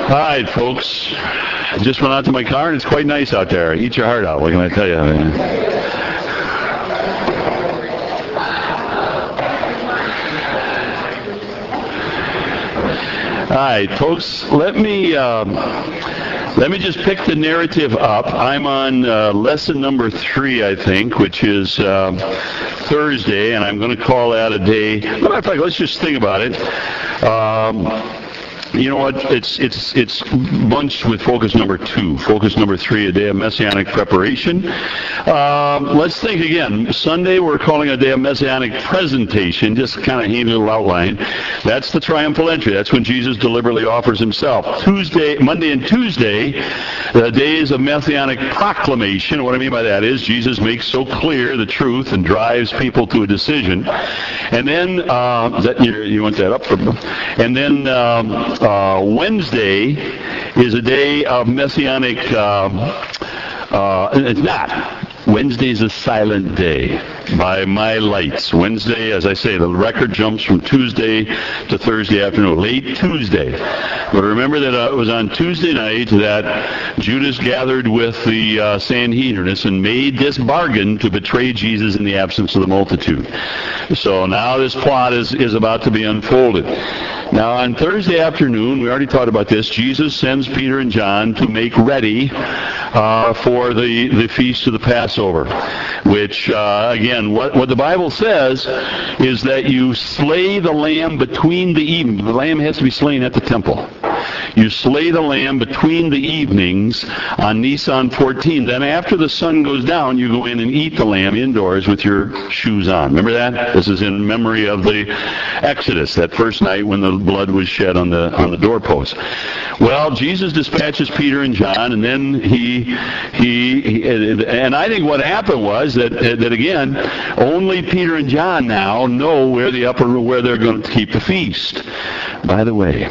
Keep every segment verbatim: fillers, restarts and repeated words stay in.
All right, folks. I just went out to my car, and it's quite nice out there. Eat your heart out. What can I tell you? All right, folks. Let me um, let me just pick the narrative up. I'm on uh, lesson number three, I think, which is uh, Thursday, and I'm going to call that a day. Matter of fact, let's just think about it. Um, You know what? It's it's it's bunched with focus number two. Focus number three, a day of messianic preparation. Um, let's think again. Sunday, we're calling a day of messianic presentation. Just kind of a little outline. That's the triumphal entry. That's when Jesus deliberately offers himself. Tuesday, Monday, and Tuesday, the days of messianic proclamation. What I mean by that is Jesus makes so clear the truth and drives people to a decision. And then uh, that you, you want that up for? And then. Um, Uh, Wednesday is a day of messianic, um, uh, it's not. Wednesday is a silent day by my lights. Wednesday, as I say, the record jumps from Tuesday to Thursday afternoon, late Tuesday. But remember that uh, it was on Tuesday night that Judas gathered with the uh, Sanhedrin and made this bargain to betray Jesus in the absence of the multitude. So now this plot is, is about to be unfolded. Now on Thursday afternoon, we already talked about this, Jesus sends Peter and John to make ready uh, for the, the feast of the Passover, which, uh, again, what, what the Bible says is that you slay the lamb between the evenings. The lamb has to be slain at the temple. You slay the lamb between the evenings on Nisan fourteen. Then after the sun goes down, you go in and eat the lamb indoors with your shoes on. Remember that? This is in memory of the Exodus, that first night when the blood was shed on the on the doorpost. Well, Jesus dispatches Peter and John, and then he he, he and I think what happened was that that again, only Peter and John now know where the upper where they're going to keep the feast. By the way,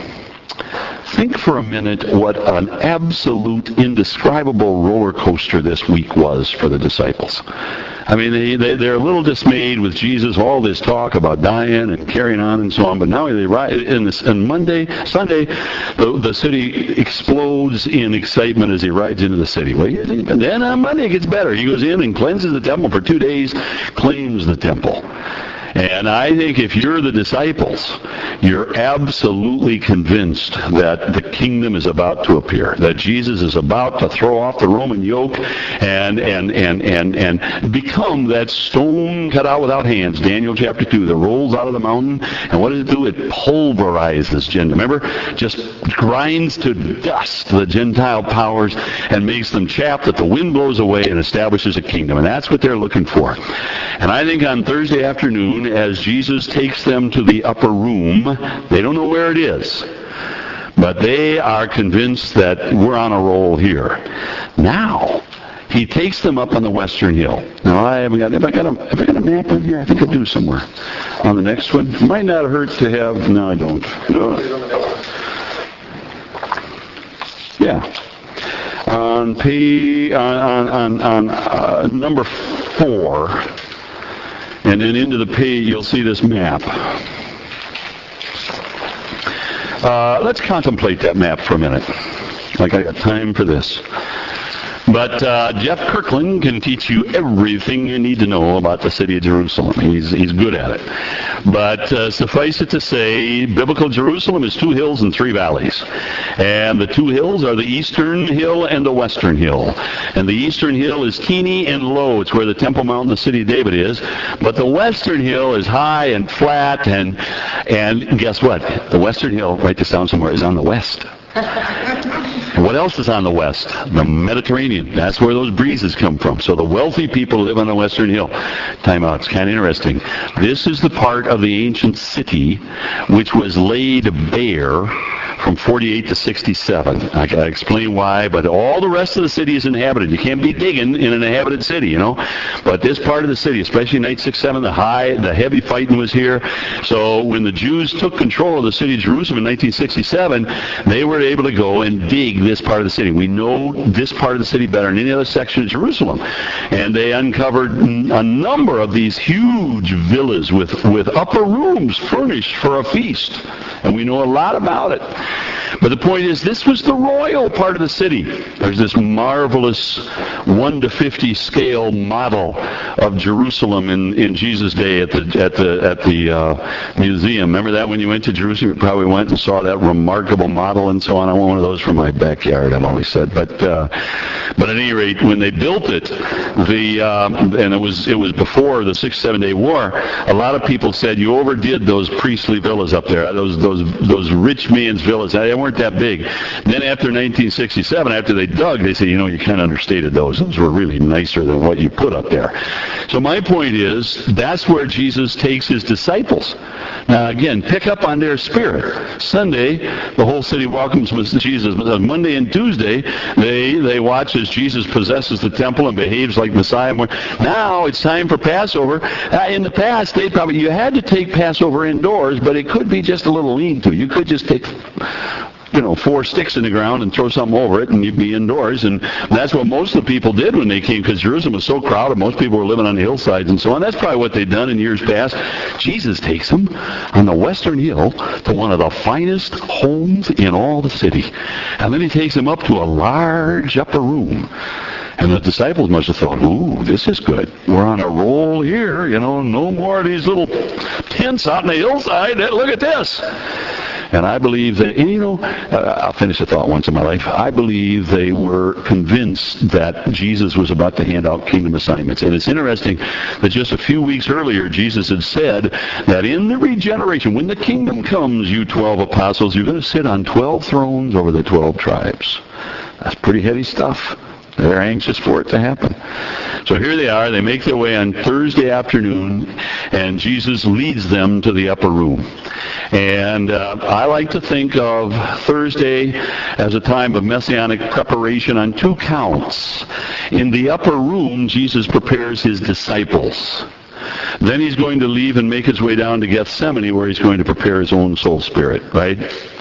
think for a minute what an absolute, indescribable roller coaster this week was for the disciples. I mean, they, they, they're a little dismayed with Jesus, all this talk about dying and carrying on and so on, but now they ride in this, and Monday, Sunday, the, the city explodes in excitement as he rides into the city. Well, and then on Monday it gets better. He goes in and cleanses the temple for two days, claims the temple. And I think if you're the disciples, you're absolutely convinced that the kingdom is about to appear, that Jesus is about to throw off the Roman yoke and and and and, and become that stone cut out without hands, Daniel chapter two, that rolls out of the mountain. And what does it do? It pulverizes Gentile. Remember? Just grinds to dust the Gentile powers and makes them chaff that the wind blows away and establishes a kingdom. And that's what they're looking for. And I think on Thursday afternoon, as Jesus takes them to the upper room, they don't know where it is, but they are convinced that we're on a roll here. Now, he takes them up on the western hill. Now, I haven't got, if I got a, if I got a map in here, I think I do somewhere. On the next one, it might not hurt to have, no, I don't. No. Yeah. On page, on, on, on uh, number four, and then into the page, you'll see this map. Uh, let's contemplate that map for a minute. Like I got time for this. But uh, Jeff Kirkland can teach you everything you need to know about the city of Jerusalem. He's he's good at it. But uh, suffice it to say, biblical Jerusalem is two hills and three valleys. And the two hills are the eastern hill and the western hill. And the eastern hill is teeny and low. It's where the Temple Mount and the city of David is. But the western hill is high and flat. And, and guess what? The western hill, write this down somewhere, is on the west. And what else is on the west? The Mediterranean. That's where those breezes come from. So the wealthy people live on the western hill. Time out. It's kind of interesting. This is the part of the ancient city which was laid bare from forty-eight to sixty-seven. I can explain why, but all the rest of the city is inhabited. You can't be digging in an inhabited city, you know. But this part of the city, especially night six seven, the high, the heavy fighting was here. So when the Jews took control of the city of Jerusalem in nineteen sixty-seven, they were able to go and dig this part of the city. We know this part of the city better than any other section of Jerusalem. And they uncovered a number of these huge villas with, with upper rooms furnished for a feast. And we know a lot about it. But the point is, this was the royal part of the city. There's this marvelous one to fifty scale model of Jerusalem in, in Jesus' day at the at the at the uh, museum. Remember that when you went to Jerusalem, you probably went and saw that remarkable model and so on. I want one of those for my backyard, I've always said. But uh, but at any rate, when they built it, the um, and it was it was before the six seven day war. A lot of people said you overdid those priestly villas up there, those those those rich man's villas. They weren't that big. Then after nineteen sixty-seven, after they dug, they said, you know, you kind of understated those. Those were really nicer than what you put up there. So my point is, that's where Jesus takes his disciples. Now again, pick up on their spirit. Sunday, the whole city welcomes Jesus. Monday and Tuesday, they they watch as Jesus possesses the temple and behaves like Messiah. Now it's time for Passover. Uh, in the past, they probably you had to take Passover indoors, but it could be just a little lean-to. You could just take, you know, four sticks in the ground and throw something over it, and you'd be indoors. And that's what most of the people did when they came, because Jerusalem was so crowded. Most people were living on the hillsides and so on. That's probably what they'd done in years past. Jesus takes them on the western hill to one of the finest homes in all the city. And then he takes them up to a large upper room. And the disciples must have thought, ooh, this is good. We're on a roll here, you know, no more of these little tents out on the hillside. Look at this. And I believe that, and you know, uh, I'll finish the thought once in my life. I believe they were convinced that Jesus was about to hand out kingdom assignments. And it's interesting that just a few weeks earlier, Jesus had said that in the regeneration, when the kingdom comes, you twelve apostles, you're going to sit on twelve thrones over the twelve tribes. That's pretty heady stuff. They're anxious for it to happen. So here they are. They make their way on Thursday afternoon, and Jesus leads them to the upper room. And uh, I like to think of Thursday as a time of messianic preparation on two counts. In the upper room, Jesus prepares his disciples. Then he's going to leave and make his way down to Gethsemane, where he's going to prepare his own soul spirit, right?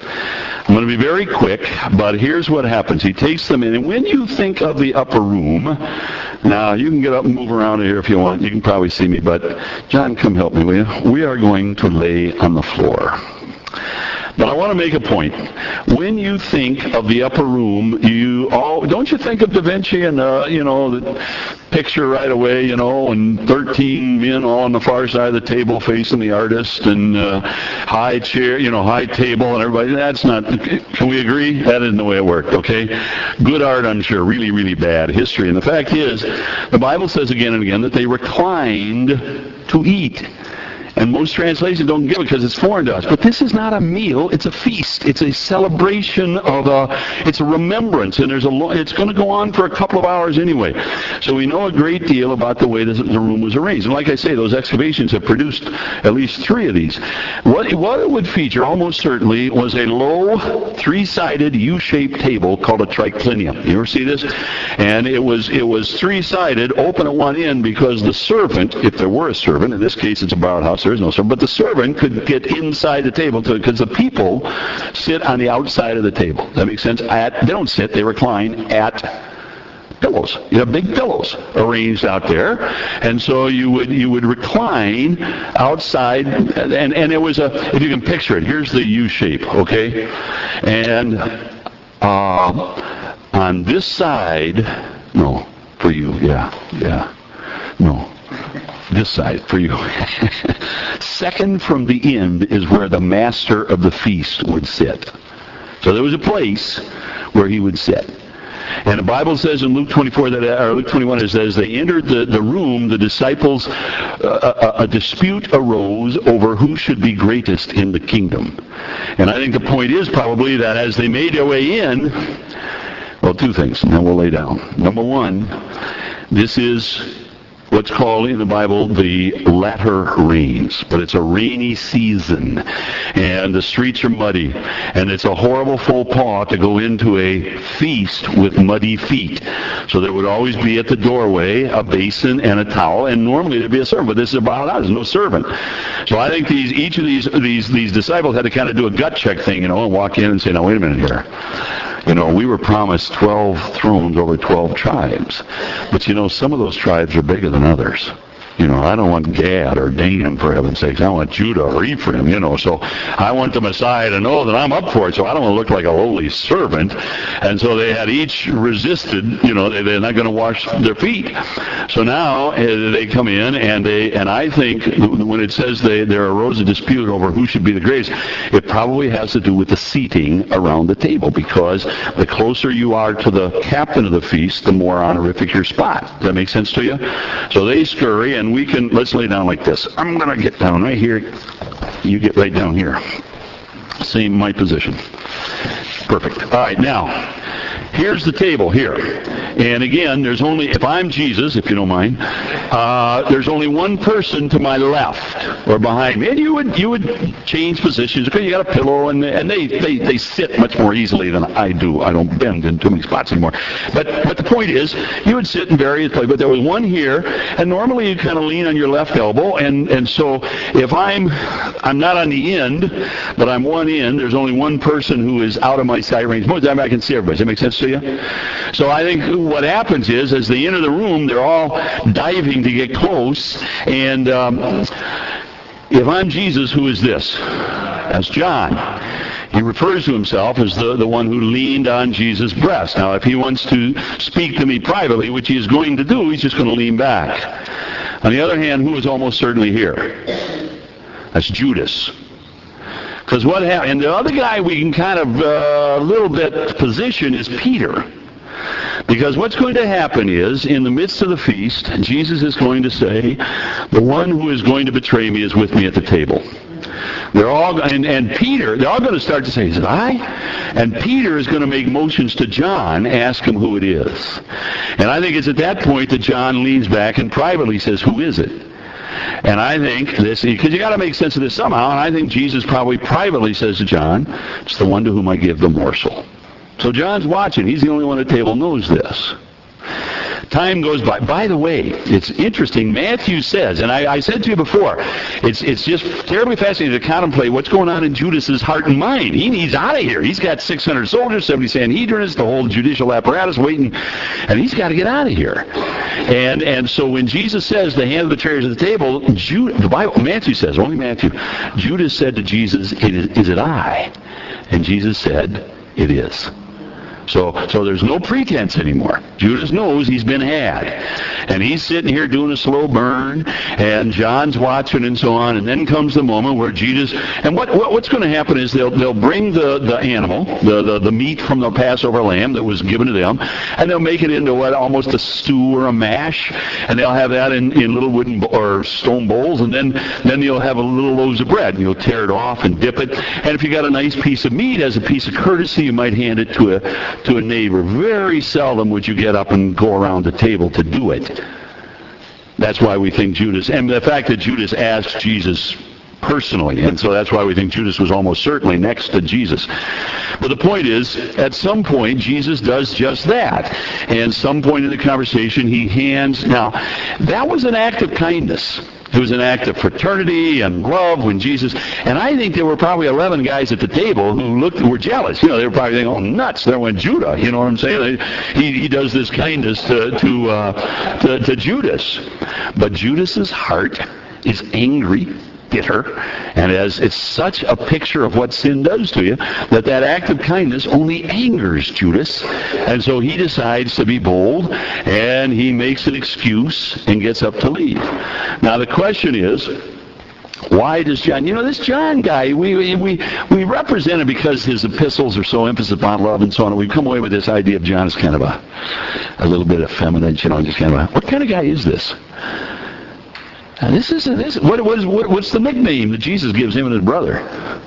I'm going to be very quick, but here's what happens. He takes them in, and when you think of the upper room, now you can get up and move around here if you want. You can probably see me, but John, come help me, will you? We are going to lay on the floor. But I want to make a point. When you think of the upper room, you all don't you think of Da Vinci and uh, you know the picture right away, you know, and thirteen men all on the far side of the table facing the artist, and uh, high chair, you know, high table, and everybody. That's not. Can we agree? That isn't the way it worked. Okay, good art, I'm sure. Really, really bad history. And the fact is, the Bible says again and again that they reclined to eat. And most translations don't give it because it's foreign to us. But this is not a meal. It's a feast. It's a celebration of a, it's a remembrance. And there's a lo- it's going to go on for a couple of hours anyway. So we know a great deal about the way this, the room was arranged. And like I say, those excavations have produced at least three of these. What, what it would feature almost certainly was a low, three-sided U-shaped table called a triclinium. You ever see this? And it was, it was three-sided, open at one end, because the servant, if there were a servant, in this case it's a borrowed house, there is no servant, but the servant could get inside the table because the people sit on the outside of the table. Does that make sense? At, they don't sit, they recline at pillows. You have big pillows arranged out there, and so you would you would recline outside, and and it was a, if you can picture it, here's the U shape, okay, and uh, on this side, no, for you, yeah, yeah, no. This side for you. Second from the end is where the master of the feast would sit. So there was a place where he would sit. And the Bible says in Luke twenty-four, that, or Luke twenty-one, it says, they entered the, the room, the disciples, uh, a, a dispute arose over who should be greatest in the kingdom. And I think the point is probably that as they made their way in, well, two things, and then we'll lay down. Number one, this is what's called in the Bible the latter rains, but it's a rainy season, and the streets are muddy, and it's a horrible faux pas to go into a feast with muddy feet. So there would always be at the doorway a basin and a towel, and normally there'd be a servant, but this is about out. There's no servant. So I think these each of these these these disciples had to kind of do a gut check thing, you know, and walk in and say, now wait a minute here. You know, we were promised twelve thrones over twelve tribes. But, you know, some of those tribes are bigger than others. You know, I don't want Gad or Dan, for heaven's sakes. I want Judah or Ephraim, you know. So I want the Messiah to know that I'm up for it, so I don't want to look like a lowly servant. And so they had each resisted, you know, they're not going to wash their feet. So now uh, they come in, and they, and I think when it says they, there arose a dispute over who should be the greatest, it probably has to do with the seating around the table, because the closer you are to the captain of the feast, the more honorific your spot. Does that make sense to you? So they scurry, and we can, let's lay down like this. I'm going to get down right here. You get right down here. Same my position. Perfect. All right, now, here's the table here. And again, there's only, if I'm Jesus, if you don't mind, uh, there's only one person to my left or behind me. And you would you would change positions because you got a pillow, and and they, they, they sit much more easily than I do. I don't bend in too many spots anymore. But but the point is, you would sit in various places. But there was one here, and normally you kind of lean on your left elbow. And, and so if I'm I'm not on the end, but I'm one end, there's only one person who is out of my sight range. Most of the time I can see everybody. Does that make sense to you? So I think what happens is, as they enter the room, they're all diving to get close. And um, if I'm Jesus, who is this? That's John. He refers to himself as the, the one who leaned on Jesus' breast. Now, if he wants to speak to me privately, which he is going to do, he's just going to lean back. On the other hand, who is almost certainly here? That's Judas. Because what happened, and the other guy we can kind of a uh, little bit position is Peter. Because what's going to happen is, in the midst of the feast, Jesus is going to say, the one who is going to betray me is with me at the table. They're all, and, and Peter, they're all going to start to say, is it I? And Peter is going to make motions to John, ask him who it is. And I think it's at that point that John leans back and privately says, who is it? And I think this, because you got to make sense of this somehow, and I think Jesus probably privately says to John, it's the one to whom I give the morsel. So John's watching. He's the only one at the table knows this. Time goes by. By the way, it's interesting. Matthew says, and I, I said to you before, it's it's just terribly fascinating to contemplate what's going on in Judas's heart and mind. He needs out of here. He's got six hundred soldiers, seventy Sanhedrins, the whole judicial apparatus waiting, and he's got to get out of here. And and so when Jesus says, the hand of the betrayers at the table, Jude, the Bible, Matthew says, only Matthew, Judas said to Jesus, it is, is it I? And Jesus said, it is. So so there's no pretense anymore. Judas knows he's been had. And he's sitting here doing a slow burn, and John's watching and so on, and then comes the moment where Jesus, and what, what what's going to happen is they'll they'll bring the, the animal, the, the, the meat from the Passover lamb that was given to them, and they'll make it into what, almost a stew or a mash, and they'll have that in, in little wooden or stone bowls, and then, then you'll have a little loaves of bread, and you'll tear it off and dip it, and if you got a nice piece of meat as a piece of courtesy, you might hand it to a to a neighbor. Very seldom would you get up and go around the table to do it. That's why we think Judas, and the fact that Judas asked Jesus personally, and so that's why we think Judas was almost certainly next to Jesus. But the point is, at some point, Jesus does just that. And some point in the conversation, he hands, now, that was an act of kindness. It was an act of fraternity and love when Jesus, and I think there were probably eleven guys at the table who looked, were jealous. You know, they were probably thinking, oh, nuts, there went Judah. You know what I'm saying? He, he does this kindness to, to, uh, to, to Judas. But Judas's heart is angry, bitter, and as it's such a picture of what sin does to you, that that act of kindness only angers Judas, and so he decides to be bold, and he makes an excuse and gets up to leave. Now the question is, why does John, you know, this John guy, we we we represent him because his epistles are so emphasis upon love and so on, and we've come away with this idea of John as kind of a, a little bit effeminate, you know, just kind of a, what kind of guy is this? Now this is this. What, what is what, what's the nickname that Jesus gives him and his brother?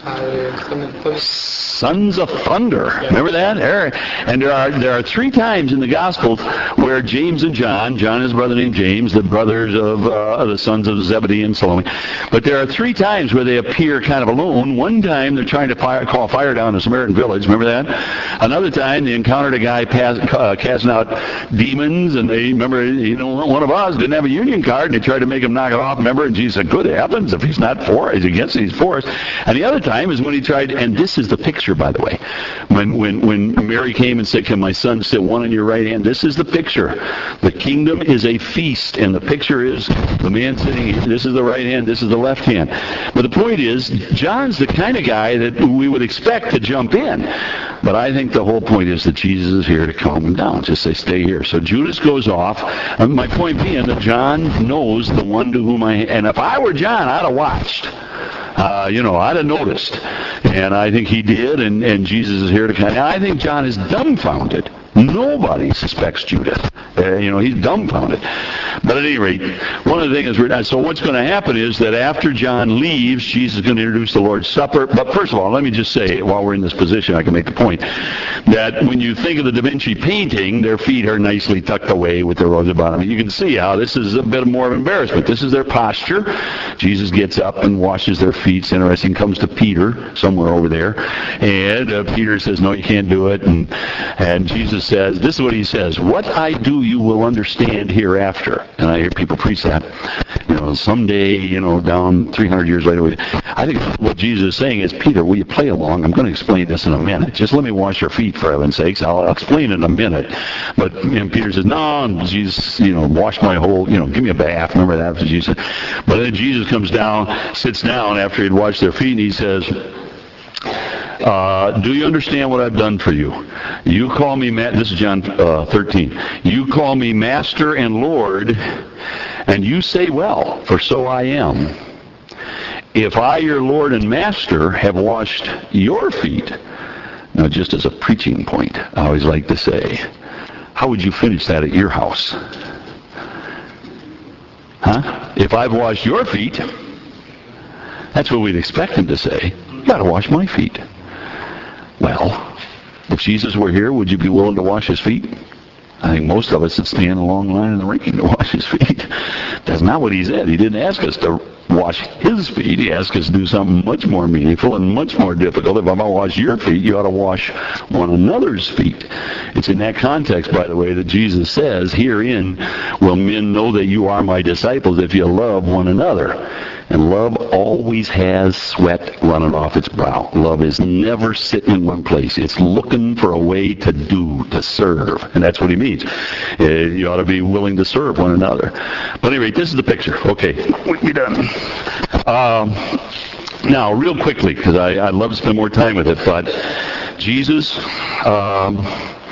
Uh, Sons of Thunder. Remember that? And there are there are three times in the Gospels where James and John, John and his brother named James, the brothers of uh, the sons of Zebedee and Salome. But there are three times where they appear kind of alone. One time they're trying to fire, call fire down a Samaritan village. Remember that? Another time they encountered a guy pass, uh, casting out demons, and they remember, you know, one of us didn't have a union card, and they tried to make him knock off, remember? And Jesus said, good heavens, if he's not for us, he's against it, he's for us. And the other time is when he tried, and this is the picture, by the way, when when when Mary came and said, can my son sit one on your right hand? This is the picture. The kingdom is a feast, and the picture is the man sitting, this is the right hand, this is the left hand. But the point is, John's the kind of guy that we would expect to jump in. But I think the whole point is that Jesus is here to calm him down. Just say, stay here. So Judas goes off. And my point being that John knows the one to whom I... And if I were John, I'd have watched. Uh, you know, I'd have noticed. And I think he did, and, and Jesus is here to kind of... I think John is dumbfounded. Nobody suspects Judas. Uh, you know, he's dumbfounded. But at any rate, one of the things we're... So what's going to happen is that after John leaves, Jesus is going to introduce the Lord's Supper. But first of all, let me just say, while we're in this position, I can make the point that when you think of the Da Vinci painting, their feet are nicely tucked away with their robes about them. You can see how this is a bit more of embarrassment. This is their posture. Jesus gets up and washes their feet. It's interesting. Comes to Peter, somewhere over there. And uh, Peter says, no, you can't do it. And, and Jesus says, this is what he says, what I do you will understand hereafter. And I hear people preach that. You know, someday, you know, down three hundred years later. I think what Jesus is saying is, Peter, will you play along? I'm going to explain this in a minute. Just let me wash your feet, for heaven's sakes. I'll, I'll explain in a minute. But and Peter says, no, Jesus, you know, wash my whole, you know, give me a bath. Remember that? That's what Jesus said. But then Jesus comes down, sits down after he'd washed their feet, and he says, Uh, do you understand what I've done for you? You call me, ma- this is John uh, thirteen, you call me Master and Lord, and you say, well, for so I am. If I, your Lord and Master, have washed your feet, now just as a preaching point, I always like to say, how would you finish that at your house? Huh? If I've washed your feet, that's what we'd expect him to say. You got to wash my feet. Well, if Jesus were here, would you be willing to wash his feet? I think most of us would stand a long line in the rain to wash his feet. That's not what he said. He didn't ask us to wash his feet. He asked us to do something much more meaningful and much more difficult. If I'm going to wash your feet, you ought to wash one another's feet. It's in that context, by the way, that Jesus says, herein will men know that you are my disciples if you love one another. And love always has sweat running off its brow. Love is never sitting in one place. It's looking for a way to do, to serve. And that's what he means. Uh, you ought to be willing to serve one another. But at any rate, this is the picture. Okay, we're done. Um, now, real quickly, because I'd love to spend more time with it, but Jesus, um,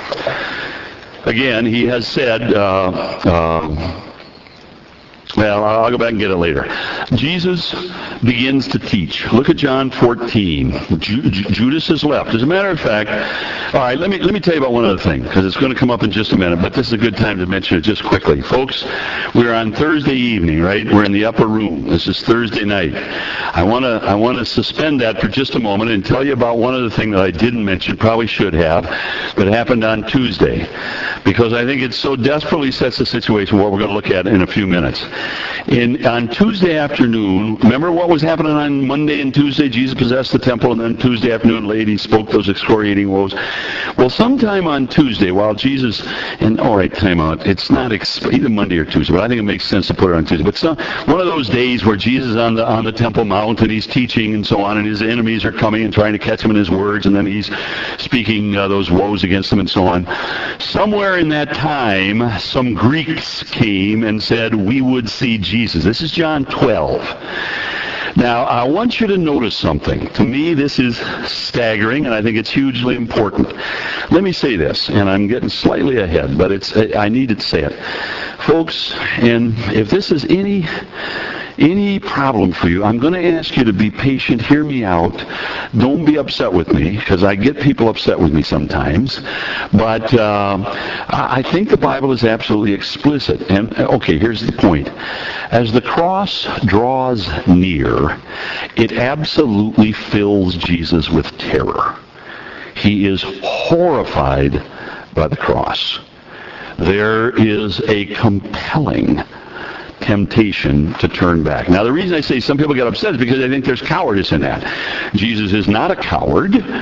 again, he has said... Uh, uh, Well, I'll go back and get it later. Jesus begins to teach. Look at John fourteen. Ju- Ju- Judas has left. As a matter of fact, all right, let me let me tell you about one other thing, because it's going to come up in just a minute, but this is a good time to mention it just quickly. Folks, we're on Thursday evening, right? We're in the upper room. This is Thursday night. I want to I want to suspend that for just a moment and tell you about one other thing that I didn't mention, probably should have, that happened on Tuesday, because I think it so desperately sets the situation what we're going to look at in a few minutes. In, on Tuesday afternoon, remember what was happening on Monday and Tuesday? Jesus possessed the temple, and then Tuesday afternoon, lady spoke those excoriating woes. Well, sometime on Tuesday, while Jesus, and all right, time out. It's not exp- either Monday or Tuesday, but I think it makes sense to put it on Tuesday. But some, one of those days where Jesus is on the on the Temple Mount and he's teaching and so on, and his enemies are coming and trying to catch him in his words, and then he's speaking uh, those woes against them and so on. Somewhere in that time, some Greeks came and said, we would see Jesus. This is John twelve. Now, I want you to notice something. To me, this is staggering, and I think it's hugely important. Let me say this, and I'm getting slightly ahead, but it's I need to say it. Folks, and if this is any any problem for you, I'm going to ask you to be patient. Hear me out. Don't be upset with me, because I get people upset with me sometimes. But uh, I think the Bible is absolutely explicit. And, okay, here's the point. As the cross draws near, it absolutely fills Jesus with terror. He is horrified by the cross. There is a compelling temptation to turn back. Now, the reason I say some people get upset is because I think there's cowardice in that. Jesus is not a coward,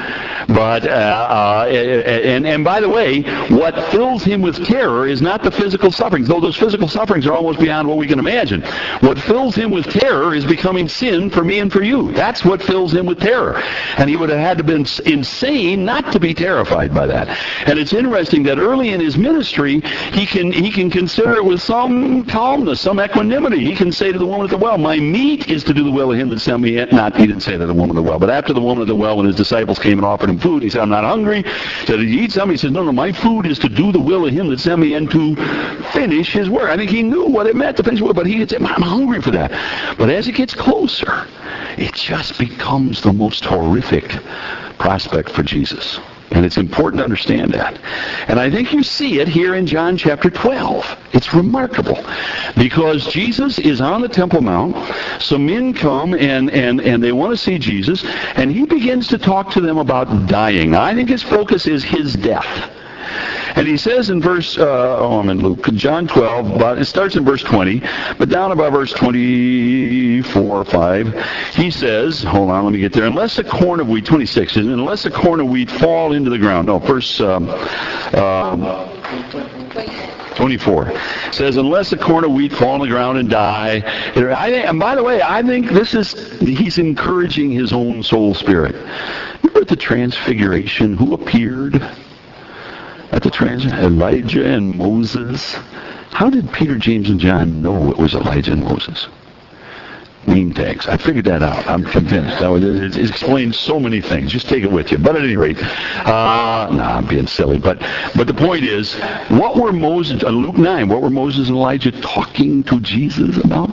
But, uh, uh, and, and by the way, what fills him with terror is not the physical sufferings, though those physical sufferings are almost beyond what we can imagine. What fills him with terror is becoming sin for me and for you. That's what fills him with terror. And he would have had to have been insane not to be terrified by that. And it's interesting that early in his ministry, he can, he can consider it with some calmness, some equanimity. He can say to the woman at the well, my meat is to do the will of him that sent me. Not, he didn't say to the woman at the well, but after the woman at the well, when his disciples came and offered him food, he said, I'm not hungry. He said, did you eat something? He said, no, no, my food is to do the will of him that sent me and to finish his work. I think he knew what it meant to finish work, but he could say, I'm hungry for that. But as it gets closer, it just becomes the most horrific prospect for Jesus. And it's important to understand that. And I think you see it here in John chapter twelve. It's remarkable. Because Jesus is on the Temple Mount. Some men come and, and, and they want to see Jesus. And he begins to talk to them about dying. I think his focus is his death. And he says in verse, uh, oh, I'm in Luke, John twelve, but it starts in verse twenty, but down about verse twenty-four or five, he says, hold on, let me get there, unless a corn of wheat, twenty-six, unless a corn of wheat fall into the ground. No, verse um, uh, twenty-four says, unless a corn of wheat fall on the ground and die. I think, and by the way, I think this is, he's encouraging his own soul spirit. Remember at the Transfiguration, who appeared? At the trans, Elijah and Moses. How did Peter, James, and John know it was Elijah and Moses? Name tags. I figured that out. I'm convinced. That was, it, it explains so many things. Just take it with you. But at any rate, uh, nah, I'm being silly. But but the point is, what were Moses, uh, Luke nine, what were Moses and Elijah talking to Jesus about?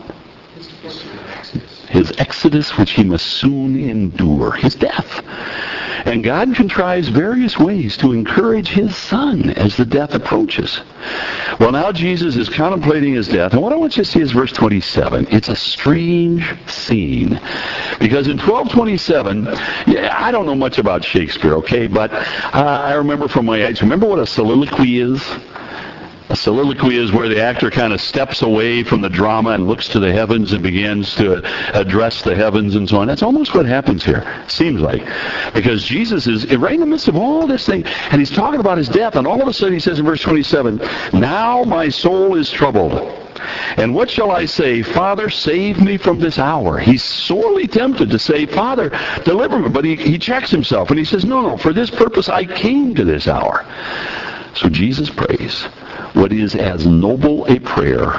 His exodus, which he must soon endure. His death. And God contrives various ways to encourage his son as the death approaches. Well, now Jesus is contemplating his death. And what I want you to see is verse twenty-seven. It's a strange scene. Because in twelve twenty-seven, yeah, I don't know much about Shakespeare, okay? But uh, I remember from my age, remember what a soliloquy is? A soliloquy is where the actor kind of steps away from the drama and looks to the heavens and begins to address the heavens and so on. That's almost what happens here, seems like. Because Jesus is right in the midst of all this thing, and he's talking about his death, and all of a sudden he says in verse twenty-seven, now my soul is troubled. And what shall I say? Father, save me from this hour. He's sorely tempted to say, Father, deliver me. But he, he checks himself, and he says, no, no, for this purpose I came to this hour. So Jesus prays what is as noble a prayer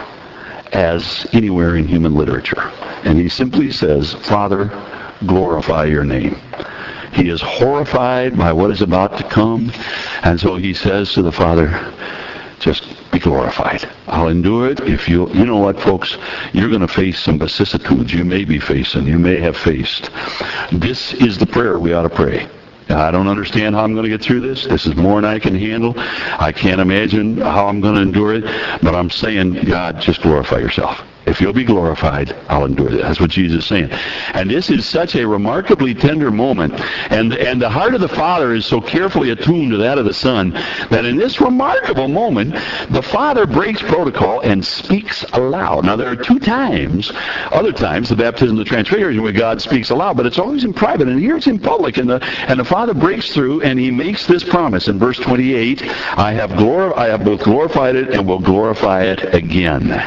as anywhere in human literature. And he simply says, Father, glorify your name. He is horrified by what is about to come, and so he says to the Father, just be glorified. I'll endure it if you, you know what, folks, you're going to face some vicissitudes you may be facing, you may have faced. This is the prayer we ought to pray. I don't understand how I'm going to get through this. This is more than I can handle. I can't imagine how I'm going to endure it. But I'm saying, God, just glorify yourself. If you'll be glorified, I'll endure it. That's what Jesus is saying. And this is such a remarkably tender moment. And, and the heart of the Father is so carefully attuned to that of the Son that in this remarkable moment, the Father breaks protocol and speaks aloud. Now, there are two times, other times, the baptism of the Transfiguration, where God speaks aloud, but it's always in private. And here it's in public. And the, and the Father breaks through, and he makes this promise in verse twenty-eight, I have, glor- I have both glorified it and will glorify it again.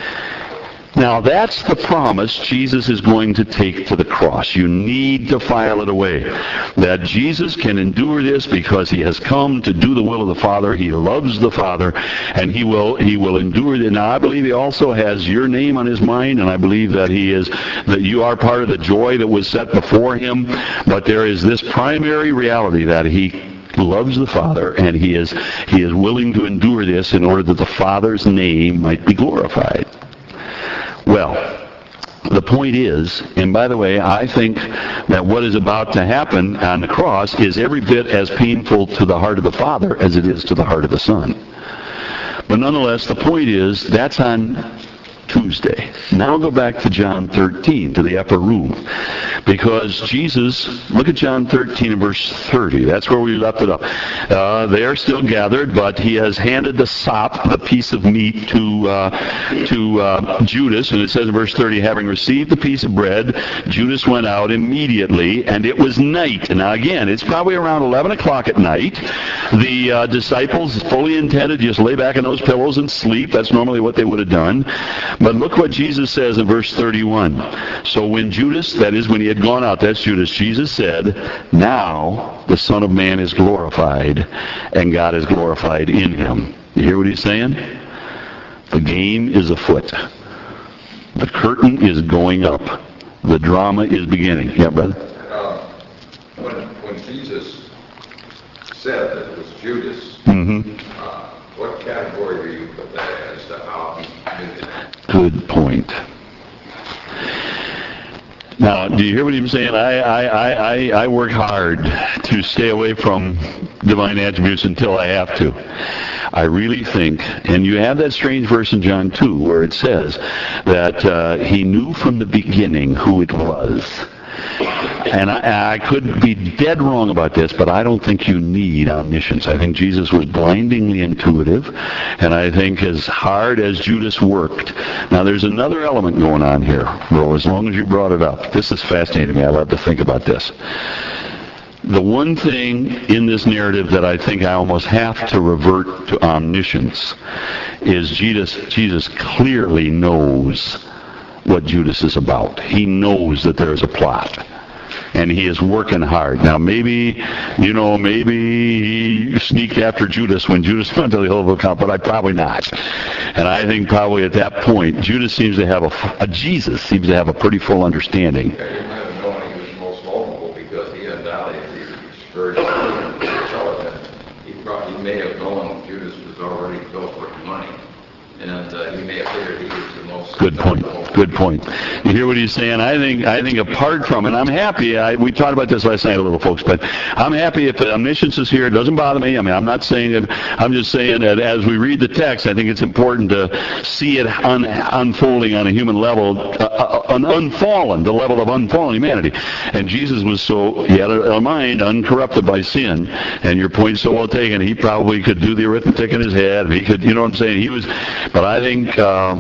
Now, that's the promise Jesus is going to take to the cross. You need to file it away. That Jesus can endure this because he has come to do the will of the Father. He loves the Father, and he will he will endure it. Now, I believe he also has your name on his mind, and I believe that he is that you are part of the joy that was set before him. But there is this primary reality that he loves the Father, and he is he is willing to endure this in order that the Father's name might be glorified. Well, the point is, and by the way, I think that what is about to happen on the cross is every bit as painful to the heart of the Father as it is to the heart of the Son. But nonetheless, the point is, that's on Tuesday. Now go back to John thirteen, to the upper room. Because Jesus, look at John thirteen and verse thirty. That's where we left it up. Uh, they are still gathered, but he has handed the sop, a piece of meat, to uh, to uh, Judas. And it says in verse thirty, having received the piece of bread, Judas went out immediately, and it was night. And now again, it's probably around eleven o'clock at night. The uh, disciples fully intended to just lay back in those pillows and sleep. That's normally what they would have done. But look what Jesus says in verse thirty-one. So when Judas, that is when he had gone out, that's Judas, Jesus said, now the Son of Man is glorified, and God is glorified in him. You hear what he's saying? The game is afoot. The curtain is going up. The drama is beginning. Yeah, brother? Uh, when, when Jesus said that it was Judas, mm-hmm. uh, what category do you put that as to how he did it? Good point. Now, do you hear what he's saying? I, I, I, I work hard to stay away from divine attributes until I have to. I really think, and you have that strange verse in John two where it says that uh, he knew from the beginning who it was. And I, I could be dead wrong about this, but I don't think you need omniscience. I think Jesus was blindingly intuitive, and I think as hard as Judas worked. Now, there's another element going on here, bro, as long as you brought it up. This is fascinating to me. I love to think about this. The one thing in this narrative that I think I almost have to revert to omniscience is Jesus, Jesus clearly knows what Judas is about. He knows that there's a plot, and he is working hard. Now, maybe, you know, maybe he sneaked after Judas when Judas went to the hill of account, but I probably not. And I think probably at that point, Judas seems to have a, a Jesus seems to have a pretty full understanding. Yeah, you might have known he was most vulnerable because he undoubtedly was very intelligent. He probably he may have known Judas was already built with money. And uh, he may have figured he was the most... Good point. Good point. You hear what he's saying? I think I think apart from, and I'm happy, I, we talked about this last night a little, folks, but I'm happy if omniscience is here. It doesn't bother me. I mean, I'm not saying that, I'm just saying that as we read the text, I think it's important to see it un, unfolding on a human level, uh, uh, an unfallen, the level of unfallen humanity. And Jesus was so, he had a, a mind uncorrupted by sin, and your point's so well taken, he probably could do the arithmetic in his head. He could, you know what I'm saying? He was... But I think, uh,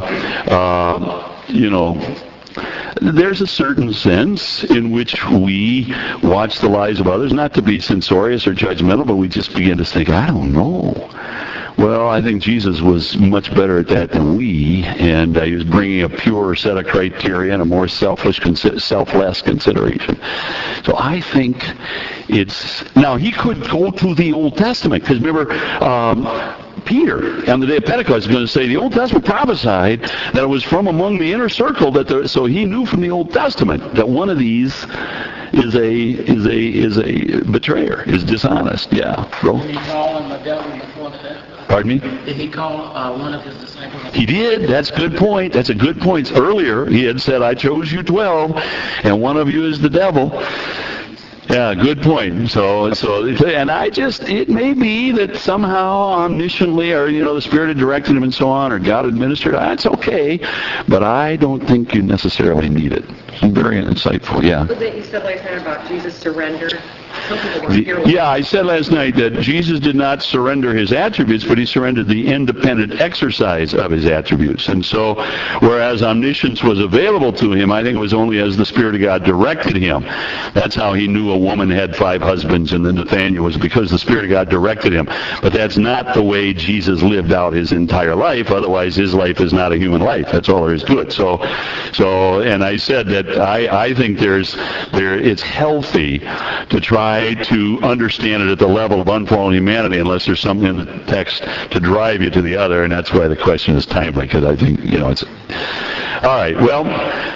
uh, you know, there's a certain sense in which we watch the lives of others, not to be censorious or judgmental, but we just begin to think, I don't know. Well, I think Jesus was much better at that than we, and uh, he was bringing a purer set of criteria and a more selfish, consi- selfless consideration. So I think it's... Now, he could go to the Old Testament, because remember... Um, Peter, on the day of Pentecost, is going to say the Old Testament prophesied that it was from among the inner circle that there, so he knew from the Old Testament that one of these is a is a is a betrayer, is dishonest. Yeah, bro. Did he call him a devil before that? Pardon me? Did he call uh, one of his disciples? He did. That's a good point. That's a good point. Earlier, he had said, "I chose you twelve, and one of you is the devil." Yeah, good point. So, so, and I just, it may be that somehow omnisciently, or, you know, the Spirit had directed him and so on, or God administered, that's okay, but I don't think you necessarily need it. Very insightful, yeah. But then you said last night about Jesus surrender. Some people weren't The, here. yeah, I said last night that Jesus did not surrender his attributes, but he surrendered the independent exercise of his attributes. And so, whereas omniscience was available to him, I think it was only as the Spirit of God directed him. That's how he knew a woman had five husbands, and then Nathaniel was because the Spirit of God directed him. But that's not the way Jesus lived out his entire life. Otherwise, his life is not a human life. That's all there is to it. So, so, and I said that I, I think there's, there, it's healthy to try to understand it at the level of unfallen humanity, unless there's something in the text to drive you to the other, and that's why the question is timely, because I think, you know, it's... All right, well...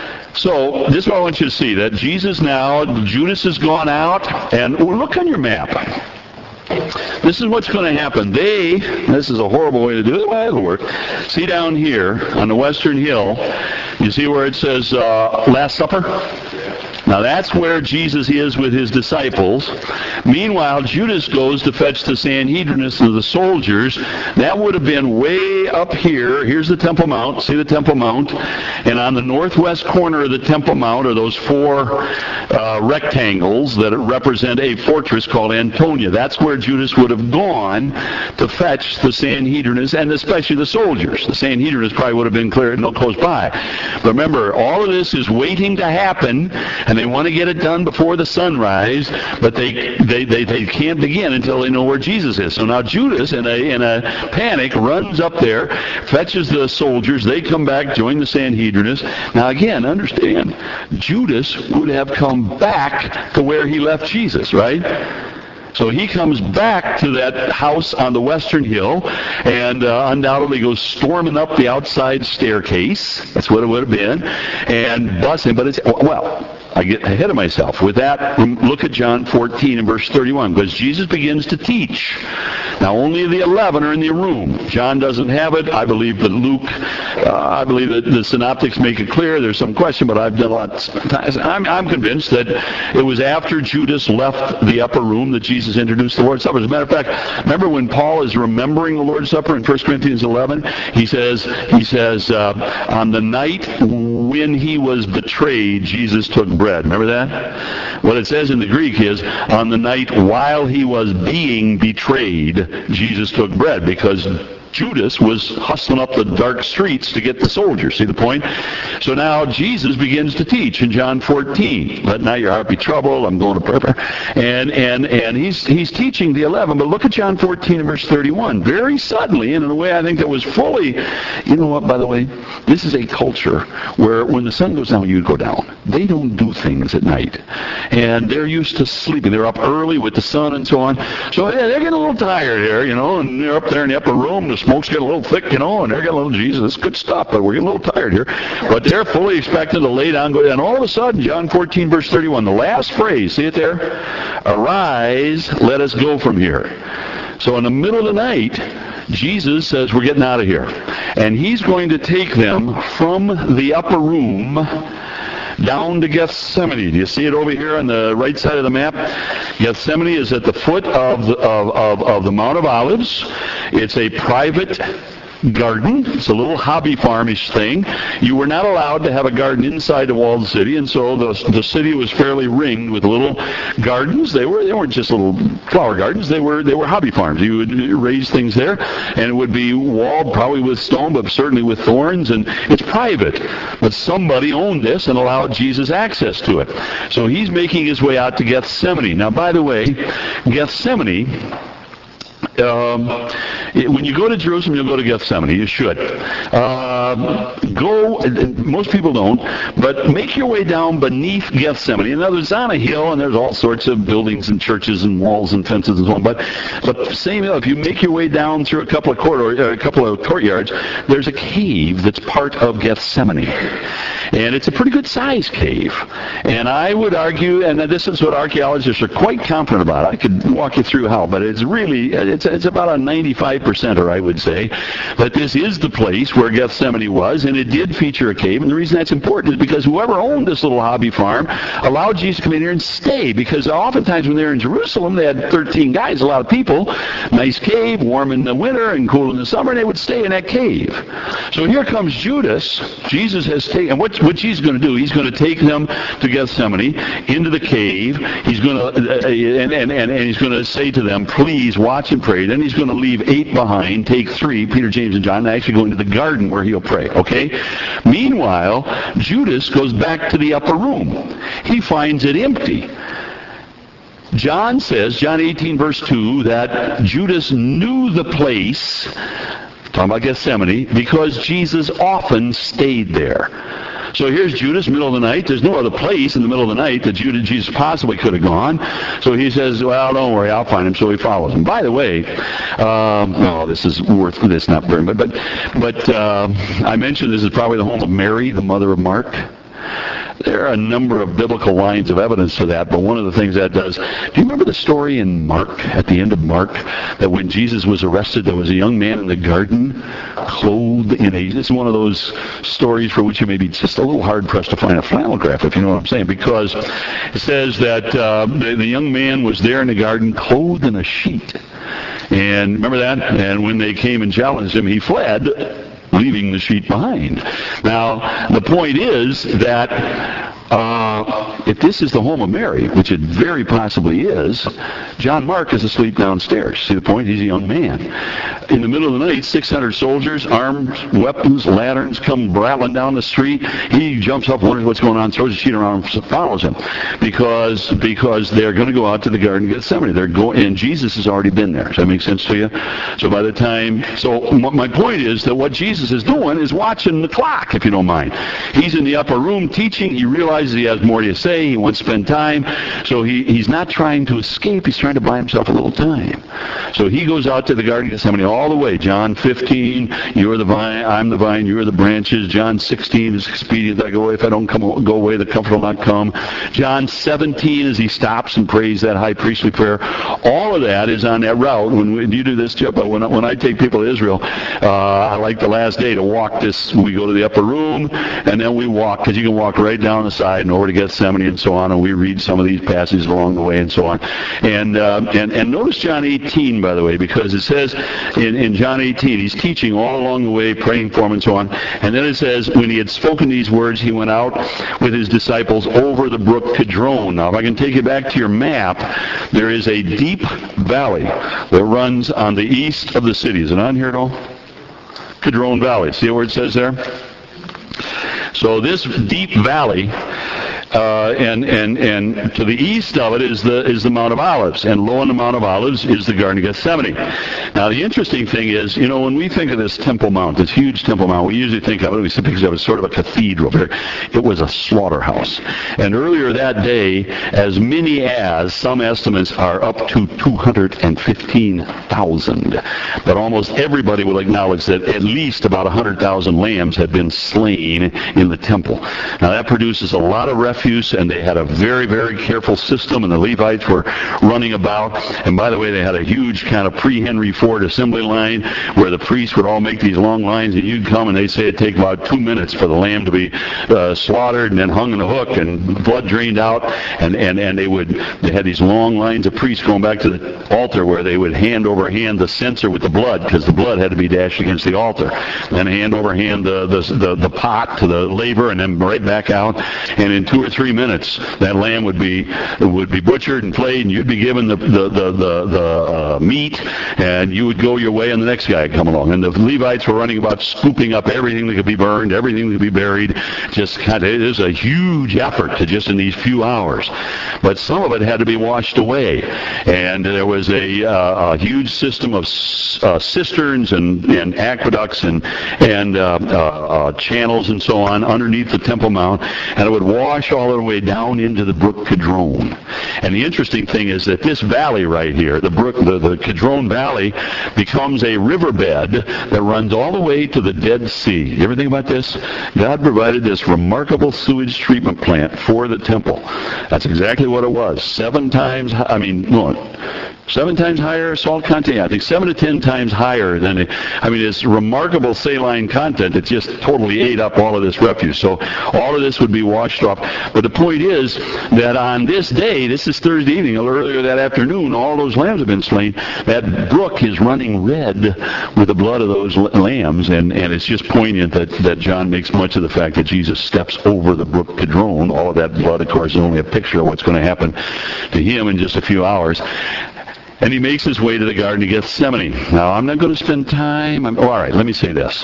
So, this is what I want you to see, that Jesus now, Judas has gone out, and look on your map. This is what's going to happen. They, this is a horrible way to do it, well, it'll work. See down here, on the western hill, you see where it says uh, Last Supper? Now that's where Jesus is with his disciples. Meanwhile, Judas goes to fetch the Sanhedrinists and the soldiers. That would have been way up here. Here's the Temple Mount. See the Temple Mount? And on the northwest corner of the Temple Mount are those four uh, rectangles that represent a fortress called Antonia. That's where Judas would have gone to fetch the Sanhedrinists and especially the soldiers. The Sanhedrinists probably would have been clear no close by. But remember, all of this is waiting to happen, and they want to get it done before the sunrise, but they they, they, they can't begin until they know where Jesus is. So now Judas, in a, in a panic, runs up there, fetches the soldiers. They come back, join the Sanhedrinists. Now again, understand, Judas would have come back to where he left Jesus, right? So he comes back to that house on the western hill and uh, undoubtedly goes storming up the outside staircase. That's what it would have been. And busting. But it's, well, I get ahead of myself. With that, look at John fourteen and verse thirty-one. Because Jesus begins to teach. Now, only the eleven are in the room. John doesn't have it. I believe that Luke, uh, I believe that the synoptics make it clear. There's some question, but I've done a lot of times. I'm, I'm convinced that it was after Judas left the upper room that Jesus introduced the Lord's Supper. As a matter of fact, remember when Paul is remembering the Lord's Supper in First Corinthians eleven? He says, he says, uh, on the night when he was betrayed, Jesus took bread. Remember that? What it says in the Greek is, on the night while he was being betrayed, Jesus took bread, because Judas was hustling up the dark streets to get the soldiers. See the point? So now Jesus begins to teach in John fourteen. Let not your heart be troubled. I'm going to prayer. And and and he's he's teaching the eleven. But look at John fourteen and verse thirty-one. Very suddenly, and in a way I think that was fully, you know what, by the way, this is a culture where when the sun goes down, you go down. They don't do things at night. And they're used to sleeping. They're up early with the sun and so on. So yeah, they're getting a little tired here, you know, and they're up there in the upper room. The smoke's getting a little thick, you know, and they're getting a little, Jesus, this is good stuff, but we're getting a little tired here. But they're fully expected to lay down, go down. And all of a sudden, John fourteen, verse thirty-one, the last phrase, see it there? Arise, let us go from here. So in the middle of the night, Jesus says, we're getting out of here. And he's going to take them from the upper room down to Gethsemane. Do you see it over here on the right side of the map? Gethsemane is at the foot of the, of, of, of the Mount of Olives. It's a private garden. It's a little hobby farmish thing. You were not allowed to have a garden inside the walled city, and so the, the city was fairly ringed with little gardens. They were they weren't just little flower gardens. They were they were hobby farms. You would raise things there, and it would be walled probably with stone, but certainly with thorns. And it's private, but somebody owned this and allowed Jesus access to it. So he's making his way out to Gethsemane. Now, by the way, Gethsemane. Um, when you go to Jerusalem, you'll go to Gethsemane. You should. Uh, go, most people don't, but make your way down beneath Gethsemane. In other words, it's on a hill, and there's all sorts of buildings and churches and walls and fences and so on. But, but same hill, if you make your way down through a couple of corridor, a couple of courtyards, there's a cave that's part of Gethsemane. And it's a pretty good sized cave. And I would argue, and this is what archaeologists are quite confident about. I could walk you through how, but it's really, it's, it's about a ninety-five percenter, I would say, that this is the place where Gethsemane was, and it did feature a cave. And the reason that's important is because whoever owned this little hobby farm allowed Jesus to come in here and stay, because oftentimes when they were in Jerusalem, they had thirteen guys, a lot of people, nice cave, warm in the winter and cool in the summer, and they would stay in that cave. So here comes Judas. Jesus has taken, and what, what Jesus is going to do, he's going to take them to Gethsemane, into the cave. He's going to, uh, and, and, and, and he's going to say to them, please watch and pray. Then he's going to leave eight behind, take three, Peter, James, and John, and actually go into the garden where he'll pray, okay? Meanwhile, Judas goes back to the upper room. He finds it empty. John says, John eighteen, verse two, that Judas knew the place, talking about Gethsemane, because Jesus often stayed there. So here's Judas, middle of the night. There's no other place in the middle of the night that Judas, Jesus possibly could have gone. So he says, well, don't worry, I'll find him. So he follows him. By the way, um, oh, this is worth this, not very much, but, but uh, I mentioned this is probably the home of Mary, the mother of Mark. There are a number of biblical lines of evidence to that, but one of the things that does, do you remember the story in Mark, at the end of Mark, that when Jesus was arrested, there was a young man in the garden clothed in a, this is one of those stories for which you may be just a little hard-pressed to find a flannel graph, if you know what I'm saying, because it says that uh, the, the young man was there in the garden clothed in a sheet. And remember that? And when they came and challenged him, he fled, leaving the sheet behind. Now, the point is that uh, if this is the home of Mary, which it very possibly is, John Mark is asleep downstairs. See the point? He's a young man. In the middle of the night, six hundred soldiers, armed, weapons, lanterns, come rattling down the street. He jumps up, wonders what's going on, throws a sheet around him, follows him. Because because they're going to go out to the Garden of Gethsemane. They're going, and Jesus has already been there. Does that make sense to you? So by the time, so my point is that what Jesus is doing is watching the clock, if you don't mind. He's in the upper room teaching. He realizes he has more to say. He wants to spend time. So he, he's not trying to escape. He's trying to buy himself a little time. So he goes out to the Garden of Gethsemane all the way. John fifteen, you are the vine, I'm the vine, you are the branches. John sixteen, it's expedient that I go away. If I don't come, go away, the Comforter will not come. John seventeen, as he stops and prays that high priestly prayer. All of that is on that route. When, when you do this, but when, when I take people to Israel, uh, I like the last day to walk this. We go to the upper room, and then we walk, because you can walk right down the side and over to Gethsemane and so on, and we read some of these passages along the way and so on. And uh, and, and notice John eighteen, by the way, because it says in, in John eighteen, he's teaching all along the way, praying for him and so on. And then it says, when he had spoken these words, he went out with his disciples over the brook Kidron. Now, if I can take you back to your map, there is a deep valley that runs on the east of the city. Is it on here at all? Kidron Valley. See where it says there? So this deep valley, uh, and and and to the east of it is the is the Mount of Olives, and low on the Mount of Olives is the Garden of Gethsemane. Now the interesting thing is, you know, when we think of this Temple Mount, this huge Temple Mount, we usually think of it, we see pictures of it as sort of a cathedral. It was a slaughterhouse. And earlier that day, as many as, some estimates are up to two hundred fifteen thousand. But almost everybody will acknowledge that at least about one hundred thousand lambs had been slain in the temple. Now that produces a lot of refuse, and they had a very, very careful system, and the Levites were running about. And by the way, they had a huge kind of pre-Henry Ford assembly line where the priests would all make these long lines, and you'd come, and they'd say it'd take about two minutes for the lamb to be uh, slaughtered and then hung in a hook and blood drained out. And, and, and they would, they had these long lines of priests going back to the altar where they would hand over hand the censer with the blood, because the blood had to be dashed against the altar. Then hand over hand the, the, the, the pot to the laver, and then right back out. And in two or three minutes, that lamb would be would be butchered and flayed, and you'd be given the the the, the, the uh, meat, and you would go your way, and the next guy would come along. And the Levites were running about scooping up everything that could be burned, everything that could be buried. Just kind of, it is a huge effort to just in these few hours. But some of it had to be washed away, and there was a, uh, a huge system of uh, cisterns and, and aqueducts and and uh, uh, uh, channels and so on underneath the Temple Mount, and it would wash all the way down into the brook Kidron. And the interesting thing is that this valley right here, the brook, the, the Kidron Valley, becomes a riverbed that runs all the way to the Dead Sea. You ever think about this? God provided this remarkable sewage treatment plant for the temple. That's exactly what it was. Seven times, I mean, no, seven times higher salt content. Yeah, I think seven to ten times higher than it. I mean, it's remarkable saline content. It just totally ate up all of this refuse. So all of this would be washed off. But the point is that on this day, this is Thursday evening, earlier that afternoon, all those lambs have been slain. That brook is running red with the blood of those lambs, and, and it's just poignant that, that John makes much of the fact that Jesus steps over the brook Kidron. All of that blood, of course, is only a picture of what's going to happen to him in just a few hours. And he makes his way to the Garden of Gethsemane. Now, I'm not going to spend time. I'm, oh, all right, let me say this.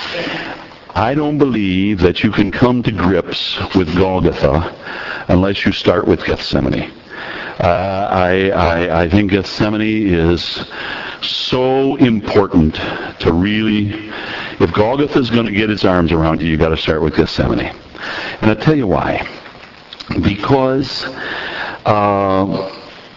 I don't believe that you can come to grips with Golgotha unless you start with Gethsemane. Uh, I, I, I think Gethsemane is so important to really, if Golgotha is going to get its arms around you, you've got to start with Gethsemane. And I'll tell you why. Because uh,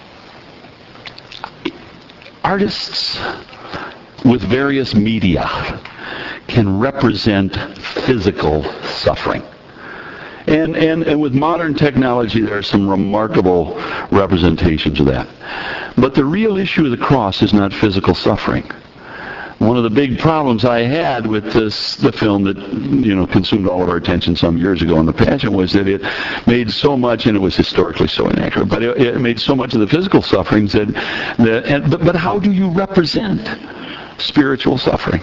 artists with various media can represent physical suffering. And, and, and with modern technology, there are some remarkable representations of that. But the real issue of the cross is not physical suffering. One of the big problems I had with this, the film that, you know, consumed all of our attention some years ago in The Passion, was that it made so much, and it was historically so inaccurate, but it, it made so much of the physical sufferings that, that and, but, but how do you represent spiritual suffering?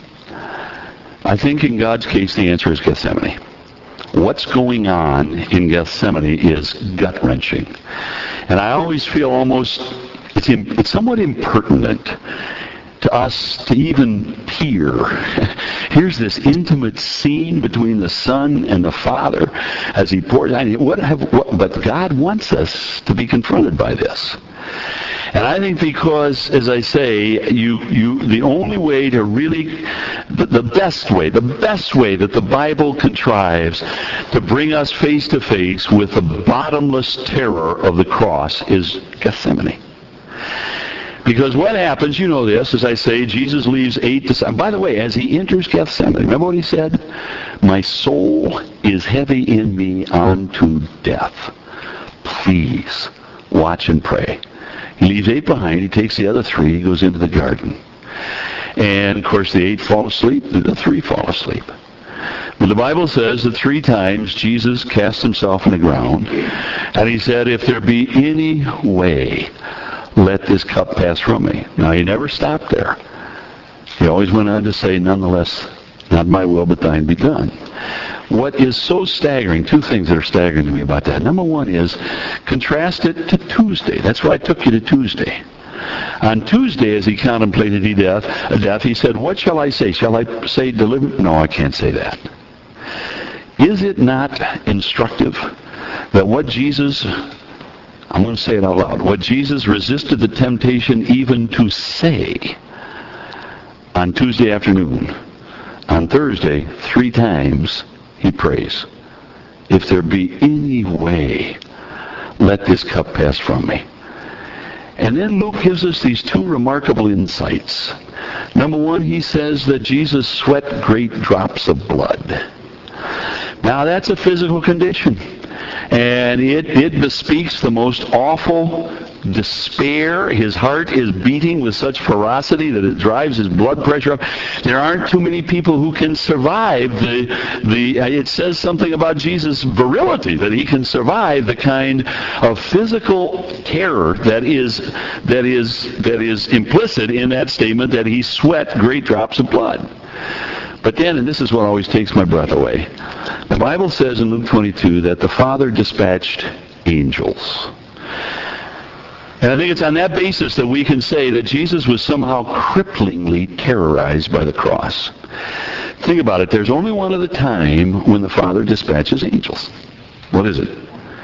I think in God's case, the answer is Gethsemane. What's going on in Gethsemane is gut-wrenching. And I always feel almost, it's, it's somewhat impertinent to us to even hear. Here's this intimate scene between the Son and the Father as he pours out. What have, what, but God wants us to be confronted by this. And I think because, as I say, you, you, the only way to really, the, the best way, the best way that the Bible contrives to bring us face to face with the bottomless terror of the cross is Gethsemane. Because what happens, you know this, as I say, Jesus leaves eight disciples. By the way, as he enters Gethsemane, remember what he said? My soul is heavy in me unto death. Please watch and pray. He leaves eight behind. He takes the other three. He goes into the garden. And, of course, the eight fall asleep. The three fall asleep. But the Bible says that three times Jesus cast himself on the ground. And he said, if there be any way, let this cup pass from me. Now, he never stopped there. He always went on to say, nonetheless, not my will, but thine be done. What is so staggering, two things that are staggering to me about that. Number one is, contrast it to Tuesday. That's why I took you to Tuesday. On Tuesday, as he contemplated he death, death, he said, what shall I say? Shall I say deliver? No, I can't say that. Is it not instructive that what Jesus... I'm going to say it out loud. What Jesus resisted the temptation even to say on Tuesday afternoon, on Thursday, three times he prays, if there be any way, let this cup pass from me. And then Luke gives us these two remarkable insights. Number one, he says that Jesus sweat great drops of blood. Now that's a physical condition. And it, it bespeaks the most awful despair. His heart is beating with such ferocity that it drives his blood pressure up. There aren't too many people who can survive the, the it says something about Jesus' virility, that he can survive the kind of physical terror that is, that is, that is implicit in that statement that he sweat great drops of blood. But then, and this is what always takes my breath away, the Bible says in Luke twenty-two that the Father dispatched angels. And I think it's on that basis that we can say that Jesus was somehow cripplingly terrorized by the cross. Think about it. There's only one other time when the Father dispatches angels. What is it?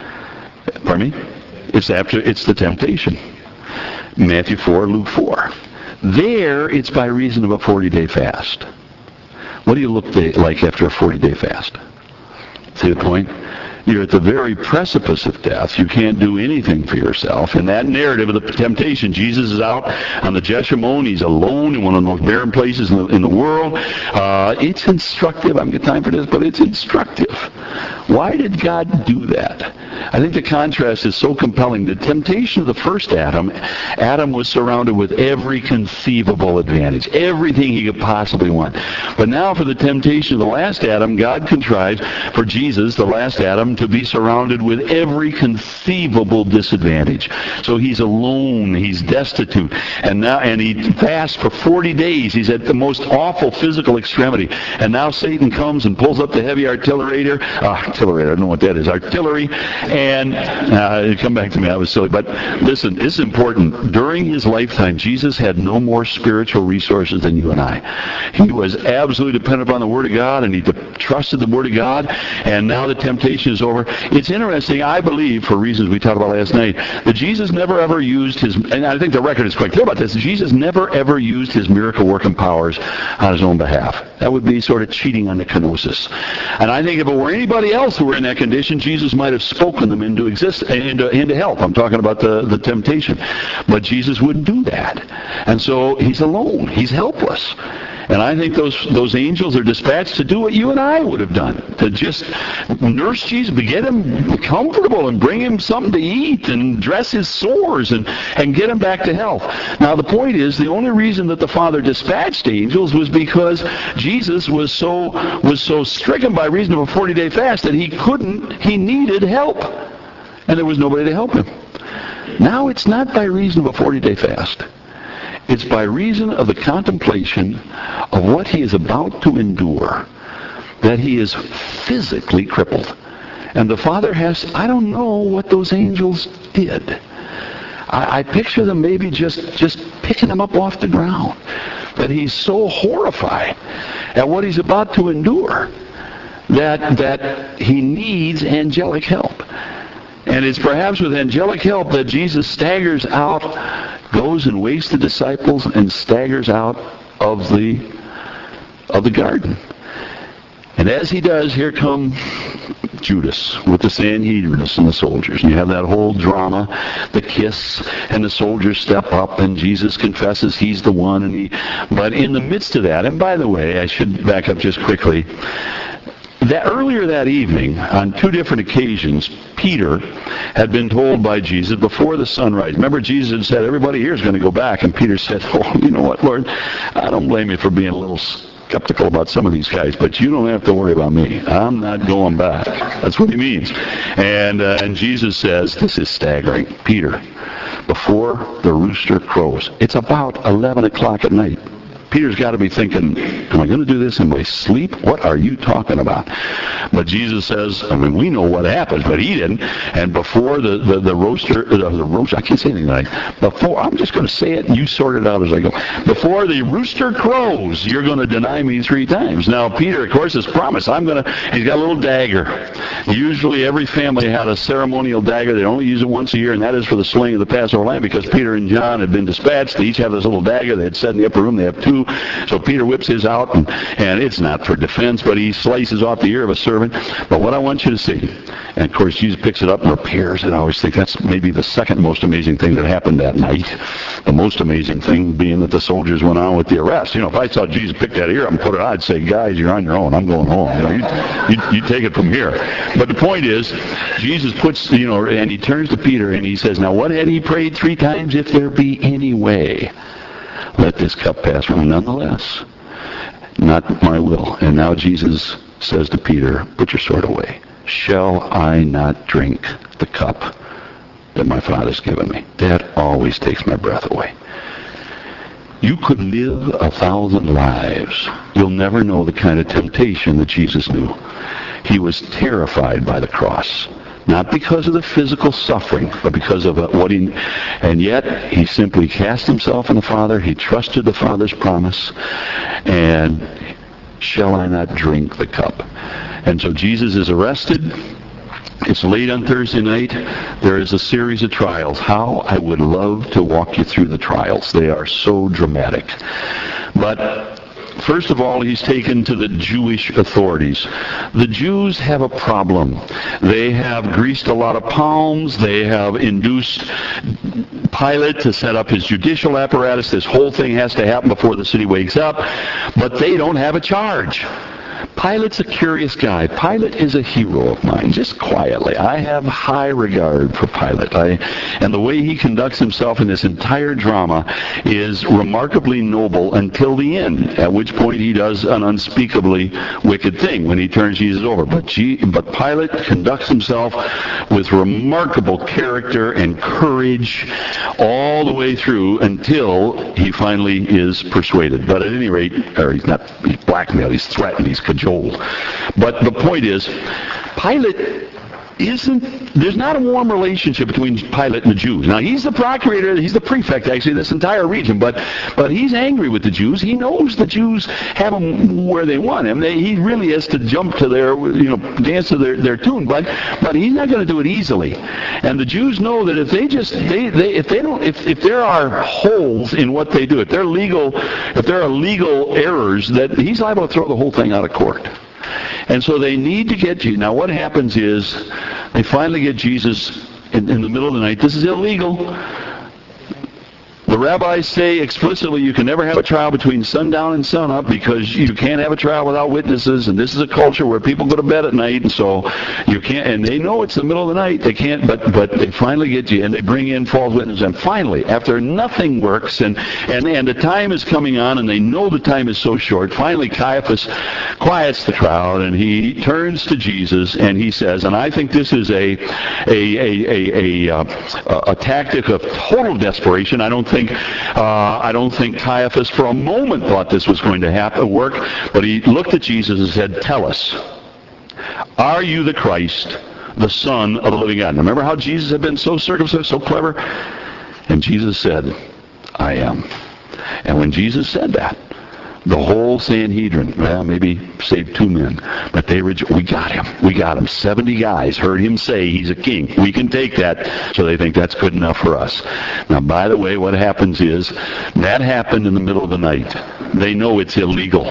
Pardon me? It's after, it's the temptation. Matthew four, Luke four. There, it's by reason of a forty-day fast. What do you look like after a forty-day fast? See the point? You're at the very precipice of death. You can't do anything for yourself. In that narrative of the temptation, Jesus is out on the Jeshimon. He's alone in one of the most barren places in the, in the world. Uh, it's instructive. I haven't got time for this, but it's instructive. Why did God do that? I think the contrast is so compelling. The temptation of the first Adam, Adam was surrounded with every conceivable advantage, everything he could possibly want. But now for the temptation of the last Adam, God contrived for Jesus, the last Adam, to be surrounded with every conceivable disadvantage. So he's alone, he's destitute, and now and he fasts for forty days. He's at the most awful physical extremity. And now Satan comes and pulls up the heavy artillery, uh, artillery, I don't know what that is, artillery, and uh, come back to me, I was silly. But listen, this is important. During his lifetime, Jesus had no more spiritual resources than you and I. He was absolutely dependent upon the Word of God, and he de- trusted the Word of God, and now the temptation is over. It's interesting, I believe, for reasons we talked about last night, that Jesus never ever used his, and I think the record is quite clear about this, Jesus never ever used his miracle working powers on his own behalf. That would be sort of cheating on the kenosis. And I think if it were anybody else who were in that condition, Jesus might have spoken them into exist into, into help. I'm talking about the, the temptation. But Jesus wouldn't do that. And so he's alone. He's helpless. And I think those those angels are dispatched to do what you and I would have done, to just nurse Jesus, get him comfortable and bring him something to eat and dress his sores and, and get him back to health. Now the point is, the only reason that the Father dispatched angels was because Jesus was so was so stricken by reason of a forty-day fast that he couldn't, he needed help. And there was nobody to help him. Now it's not by reason of a forty-day fast. It's by reason of the contemplation of what he is about to endure that he is physically crippled. And the Father has, I don't know what those angels did. I, I picture them maybe just, just picking him up off the ground. That he's so horrified at what he's about to endure that, that he needs angelic help. And it's perhaps with angelic help that Jesus staggers out, goes and wakes the disciples, and staggers out of the of the garden. And as he does, here come Judas with the Sanhedrists and the soldiers. And you have that whole drama, the kiss, and the soldiers step up, and Jesus confesses he's the one. And he, but in the midst of that, and by the way, I should back up just quickly, that earlier that evening, on two different occasions, Peter had been told by Jesus before the sunrise. Remember, Jesus had said, everybody here is going to go back. And Peter said, oh, you know what, Lord, I don't blame you for being a little skeptical about some of these guys, but you don't have to worry about me. I'm not going back. That's what he means. And, uh, and Jesus says, this is staggering. Peter, before the rooster crows, it's about eleven o'clock at night. Peter's got to be thinking, am I going to do this in my sleep? What are you talking about? But Jesus says, I mean, we know what happens, but he didn't. And before the, the, the roaster, uh, the roaster, I can't say anything tonight. Before, I'm just going to say it, and you sort it out as I go. Before the rooster crows, you're going to deny me three times. Now, Peter, of course, has promised. I'm going to, he's got a little dagger. Usually every family had a ceremonial dagger. They only use it once a year, and that is for the slaying of the Passover lamb, because Peter and John had been dispatched. They each have this little dagger. They had set in the upper room. They have two. So Peter whips his out, and, and it's not for defense, but he slices off the ear of a servant. But what I want you to see, and of course Jesus picks it up and repairs it. I always think that's maybe the second most amazing thing that happened that night. The most amazing thing being that the soldiers went on with the arrest. You know, if I saw Jesus pick that ear up and put it on, I'd say, guys, you're on your own. I'm going home. You know, you, you, you take it from here. But the point is, Jesus puts, you know, and he turns to Peter and he says, now what had he prayed three times? If there be any way, let this cup pass from me. Nonetheless, not my will. And now Jesus says to Peter, put your sword away. Shall I not drink the cup that my Father's given me? That always takes my breath away. You could live a thousand lives. You'll never know the kind of temptation that Jesus knew. He was terrified by the cross. Not because of the physical suffering, but because of what he... And yet, he simply cast himself on the Father. He trusted the Father's promise. And shall I not drink the cup? And so Jesus is arrested. It's late on Thursday night. There is a series of trials. How I would love to walk you through the trials. They are so dramatic. But first of all, he's taken to the Jewish authorities. The Jews have a problem. They have greased a lot of palms. They have induced Pilate to set up his judicial apparatus. This whole thing has to happen before the city wakes up. But they don't have a charge. Pilate's a curious guy. Pilate is a hero of mine, just quietly. I have high regard for Pilate. I, and the way he conducts himself in this entire drama is remarkably noble until the end, at which point he does an unspeakably wicked thing when he turns Jesus over. But, G, but Pilate conducts himself with remarkable character and courage all the way through until he finally is persuaded. But at any rate, or he's not, he's blackmailed, he's threatened, he's cajoled. But the point is, Pilate isn't, there's not a warm relationship between Pilate and the Jews. Now, he's the procurator, he's the prefect, actually, of this entire region, but but he's angry with the Jews. He knows the Jews have him where they want him. They, he really has to jump to their, you know, dance to their, their tune, but but he's not going to do it easily. And the Jews know that if they just, they, they if they don't, if, if there are holes in what they do, if they're legal, if there are legal errors, that he's liable to throw the whole thing out of court. And so they need to get you. Now what happens is they finally get Jesus in, in the middle of the night. This is illegal. The rabbis say explicitly you can never have a trial between sundown and sunup because you can't have a trial without witnesses, and this is a culture where people go to bed at night, and so you can't, and they know it's the middle of the night, they can't, but but they finally get you, and they bring in false witnesses, and finally, after nothing works, and, and, and the time is coming on, and they know the time is so short, finally Caiaphas quiets the crowd, and he turns to Jesus, and he says, and I think this is a, a, a, a, a, a, a tactic of total desperation. I don't think Uh, I don't think Caiaphas for a moment thought this was going to happen, work, but he looked at Jesus and said, tell us, are you the Christ, the Son of the living God? Now, remember how Jesus had been so circumcised, so clever? And Jesus said, I am. And when Jesus said that, the whole Sanhedrin, well, maybe save two men, but they rejo- we got him. We got him. seventy guys heard him say he's a king. We can take that, so they think that's good enough for us. Now, by the way, what happens is, that happened in the middle of the night. They know it's illegal.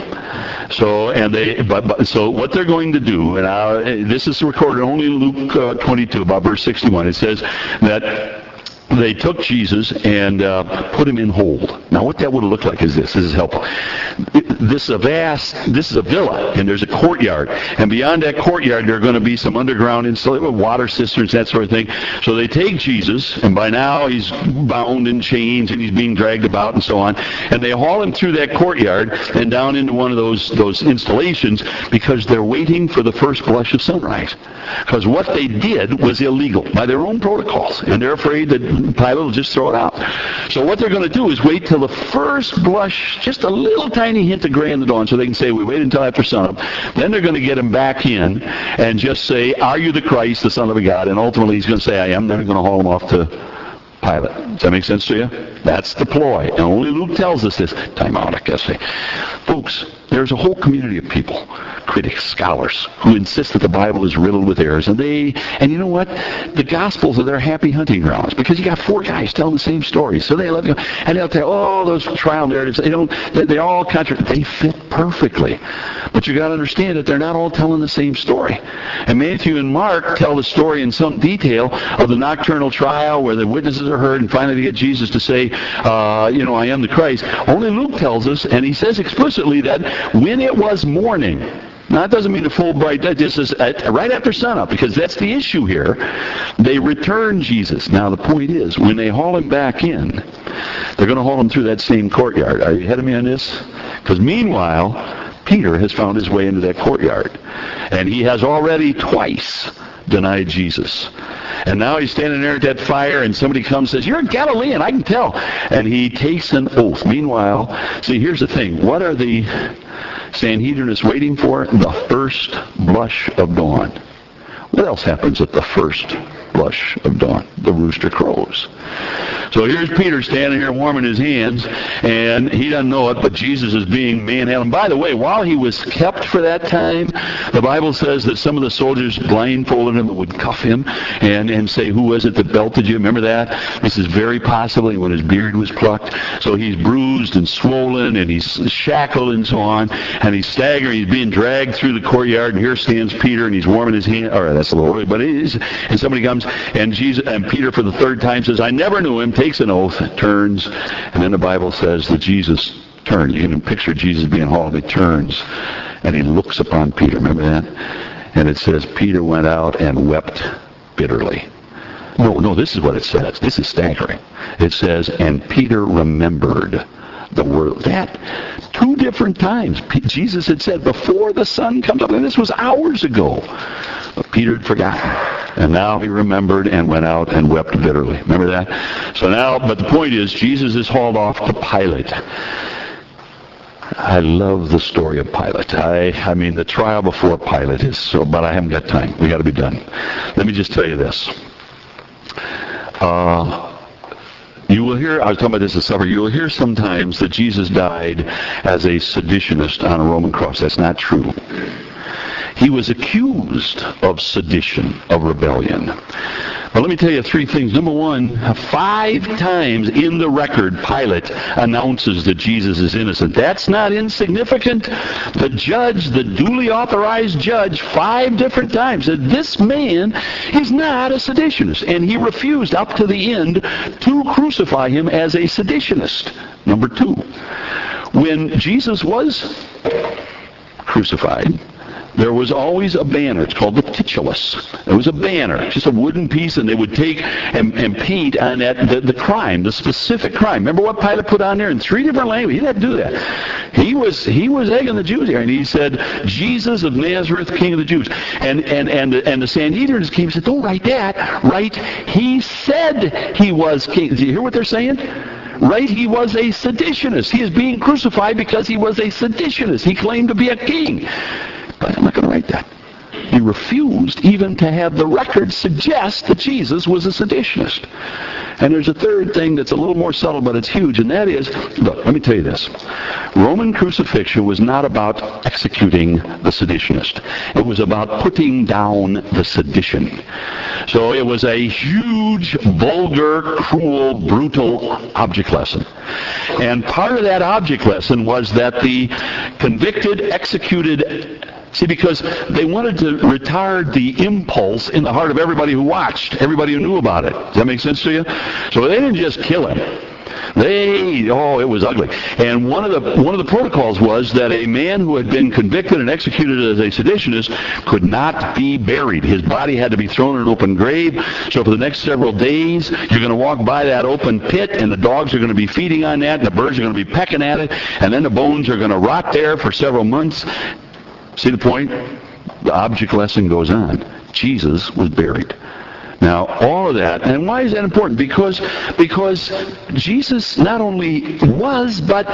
So, and they, but, but so what they're going to do, and uh, this is recorded only in Luke uh, twenty-two, about verse sixty-one. It says that they took Jesus and uh, put him in hold. Now, what that would have looked like is this. This is helpful. This is a vast, this is a villa, and there's a courtyard. And beyond that courtyard, there are going to be some underground installation, water cisterns, that sort of thing. So they take Jesus, and by now he's bound in chains, and he's being dragged about, and so on. And they haul him through that courtyard and down into one of those, those installations because they're waiting for the first blush of sunrise. Because what they did was illegal by their own protocols, and they're afraid that Pilate will just throw it out. So what they're going to do is wait till the first blush, just a little tiny hint of gray in the dawn, so they can say, we wait until after sunup. Then they're going to get him back in and just say, are you the Christ, the Son of God? And ultimately he's going to say, I am. Then they're going to haul him off to Pilate. Does that make sense to you? That's the ploy. And only Luke tells us this. Time out, I guess. Folks, there's a whole community of people, critics, scholars, who insist that the Bible is riddled with errors. And they, and you know what? The Gospels are their happy hunting grounds because you got four guys telling the same story. So they love you, and they'll tell, oh, those trial narratives, they don't, they, they all contradict. They fit perfectly. But you got to understand that they're not all telling the same story. And Matthew and Mark tell the story in some detail of the nocturnal trial where the witnesses are heard, and finally they get Jesus to say, uh, you know, I am the Christ. Only Luke tells us, and he says explicitly that when it was morning, now that doesn't mean a full bright day, this is at, right after sunup, because that's the issue here, they return Jesus. Now the point is, when they haul him back in, they're going to haul him through that same courtyard. Are you ahead of me on this? Because meanwhile, Peter has found his way into that courtyard, and he has already twice denied Jesus. And now he's standing there at that fire, and somebody comes and says, you're a Galilean, I can tell. And he takes an oath. Meanwhile, see, here's the thing. What are the Sanhedrinists waiting for? The first blush of dawn. What else happens at the first blush of dawn? The rooster crows. So here's Peter standing here warming his hands, and he doesn't know it, but Jesus is being manhandled. And by the way, while he was kept for that time, the Bible says that some of the soldiers blindfolded him and would cuff him and, and say, who was it that belted you? Remember that? This is very possibly when his beard was plucked. So he's bruised and swollen, and he's shackled and so on, and he's staggering. He's being dragged through the courtyard, and here stands Peter, and he's warming his hand. All right, that's a little early, but it is. And somebody comes, and Jesus and Peter for the third time says, I never knew him, takes an oath, turns, and then the Bible says that Jesus turned. You can picture Jesus being hauled. He turns, and he looks upon Peter. Remember that? And it says, Peter went out and wept bitterly. No, no, this is what it says. This is staggering. It says, and Peter remembered the word. That, two different times. P- Jesus had said, before the sun comes up, and this was hours ago. But Peter had forgotten. And now he remembered and went out and wept bitterly. Remember that? So now, but the point is, Jesus is hauled off to Pilate. I love the story of Pilate. I, I mean, the trial before Pilate is so, but I haven't got time. We got to be done. Let me just tell you this. Uh, You will hear, I was talking about this at supper, you will hear sometimes that Jesus died as a seditionist on a Roman cross. That's not true. He was accused of sedition, of rebellion. Well, let me tell you three things. Number one, five times in the record, Pilate announces that Jesus is innocent. That's not insignificant. The judge, the duly authorized judge, five different times said, this man is not a seditionist. And he refused up to the end to crucify him as a seditionist. Number two, when Jesus was crucified, there was always a banner. It's called the titulus. There was a banner, just a wooden piece, and they would take and, and paint on that the, the crime, the specific crime. Remember what Pilate put on there in three different languages? He didn't do that. He was he was egging the Jews here, and he said, "Jesus of Nazareth, King of the Jews." And and and the, and the Sanhedrin came and said, "Don't write that. Write, he said he was king." Do you hear what they're saying? Right? He was a seditionist. He is being crucified because he was a seditionist. He claimed to be a king. But I'm not going to write that. He refused even to have the record suggest that Jesus was a seditionist. And there's a third thing that's a little more subtle, but it's huge, and that is, look, let me tell you this. Roman crucifixion was not about executing the seditionist. It was about putting down the sedition. So it was a huge, vulgar, cruel, brutal object lesson. And part of that object lesson was that the convicted, executed... See, because they wanted to retard the impulse in the heart of everybody who watched, everybody who knew about it. Does that make sense to you? So they didn't just kill him. They, oh, it was ugly. And one of the one of the protocols was that a man who had been convicted and executed as a seditionist could not be buried. His body had to be thrown in an open grave. So for the next several days, you're going to walk by that open pit, and the dogs are going to be feeding on that, and the birds are going to be pecking at it, and then the bones are going to rot there for several months. See the point? The object lesson goes on. Jesus was buried. Now, all of that, and why is that important? Because because Jesus not only was, but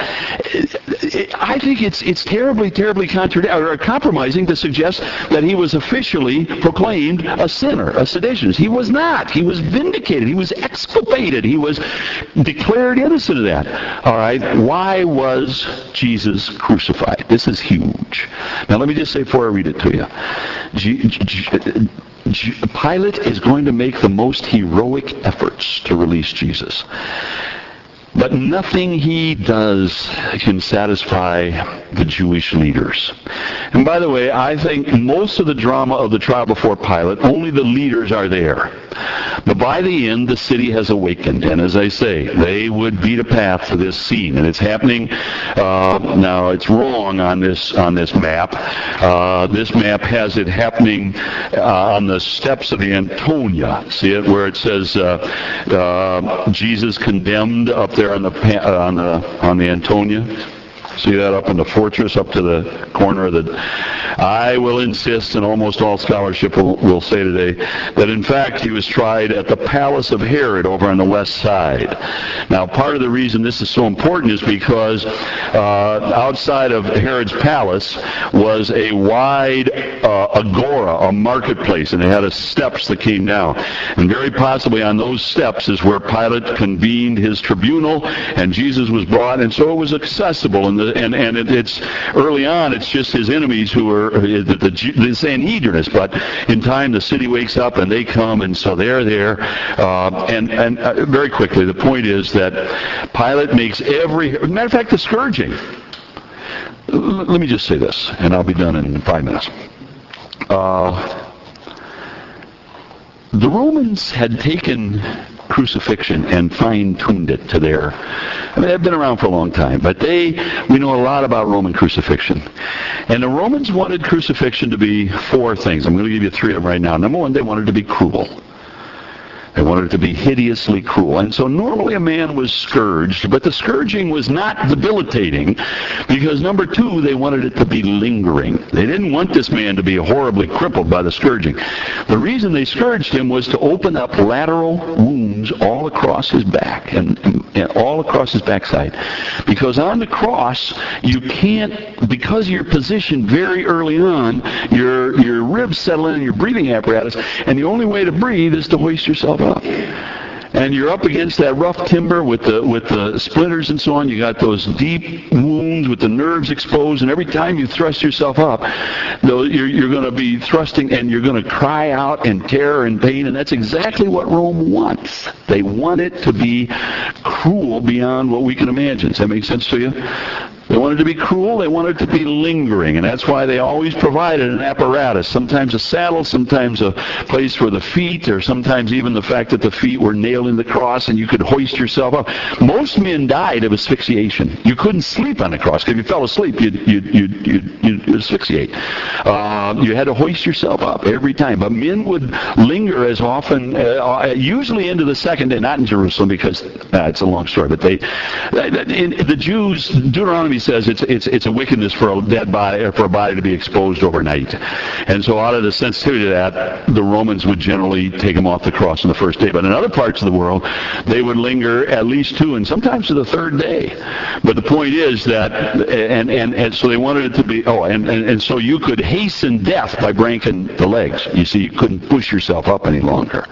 I think it's it's terribly, terribly contrad- or compromising to suggest that he was officially proclaimed a sinner, a seditionist. He was not. He was vindicated. He was exculpated. He was declared innocent of that. All right, why was Jesus crucified? This is huge. Now, let me just say before I read it to you. G- G- Pilate is going to make the most heroic efforts to release Jesus. But nothing he does can satisfy the Jewish leaders. And by the way, I think most of the drama of the trial before Pilate, only the leaders are there. But by the end, the city has awakened. And as I say, they would beat a path to this scene. And it's happening, uh, now it's wrong on this on this map. Uh, this map has it happening uh, on the steps of the Antonia. See it where it says uh, uh, Jesus condemned up there on the uh, on the on the Antonia. See that up in the fortress, up to the corner of the... I will insist, and almost all scholarship will, will say today, that in fact he was tried at the palace of Herod over on the west side. Now, part of the reason this is so important is because uh, outside of Herod's palace was a wide uh, agora, a marketplace, and it had a steps that came down. And very possibly on those steps is where Pilate convened his tribunal, and Jesus was brought, and so it was accessible. And the And, and it, it's early on, it's just his enemies who are the, the, the Sanhedrinists. But in time, the city wakes up and they come, and so they're there. Uh, and and uh, very quickly, the point is that Pilate makes every matter of fact the scourging. L- let me just say this, and I'll be done in five minutes. Uh, the Romans had taken crucifixion and fine-tuned it to their... I mean, they've been around for a long time, but they, we know a lot about Roman crucifixion. And the Romans wanted crucifixion to be four things. I'm going to give you three of them right now. Number one, they wanted it to be cruel. They wanted it to be hideously cruel. And so normally a man was scourged, but the scourging was not debilitating because, number two, they wanted it to be lingering. They didn't want this man to be horribly crippled by the scourging. The reason they scourged him was to open up lateral wounds all across his back and, and, and all across his backside. Because on the cross, you can't, because of your position very early on, your, your ribs settle in your breathing apparatus, and the only way to breathe is to hoist yourself up. And and you're up against that rough timber with the with the splinters and so on. You got those deep wounds with the nerves exposed, and every time you thrust yourself up, though you're, you're going to be thrusting, and you're going to cry out in terror and pain, and that's exactly what Rome wants. They want it to be cruel beyond what we can imagine. Does that make sense to you? They want it to be cruel, they want it to be lingering, and that's why they always provided an apparatus, sometimes a saddle, sometimes a place for the feet, or sometimes even the fact that the feet were nailed in the cross and you could hoist yourself up. Most men died of asphyxiation. You couldn't sleep on the cross, because if you fell asleep, you'd, you'd, you'd, you'd, you'd asphyxiate. Uh, you had to hoist yourself up every time. But men would linger as often, uh, usually into the second day, not in Jerusalem, because uh, it's a long story, but they, in, the Jews, Deuteronomy says it's it's it's a wickedness for a dead body, or for a body to be exposed overnight, and so out of the sensitivity to that, the Romans would generally take them off the cross on the first day. But in other parts of the world, they would linger at least two, and sometimes to the third day. But the point is that, and and, and so they wanted it to be. Oh, and, and and so you could hasten death by breaking the legs. You see, you couldn't push yourself up any longer.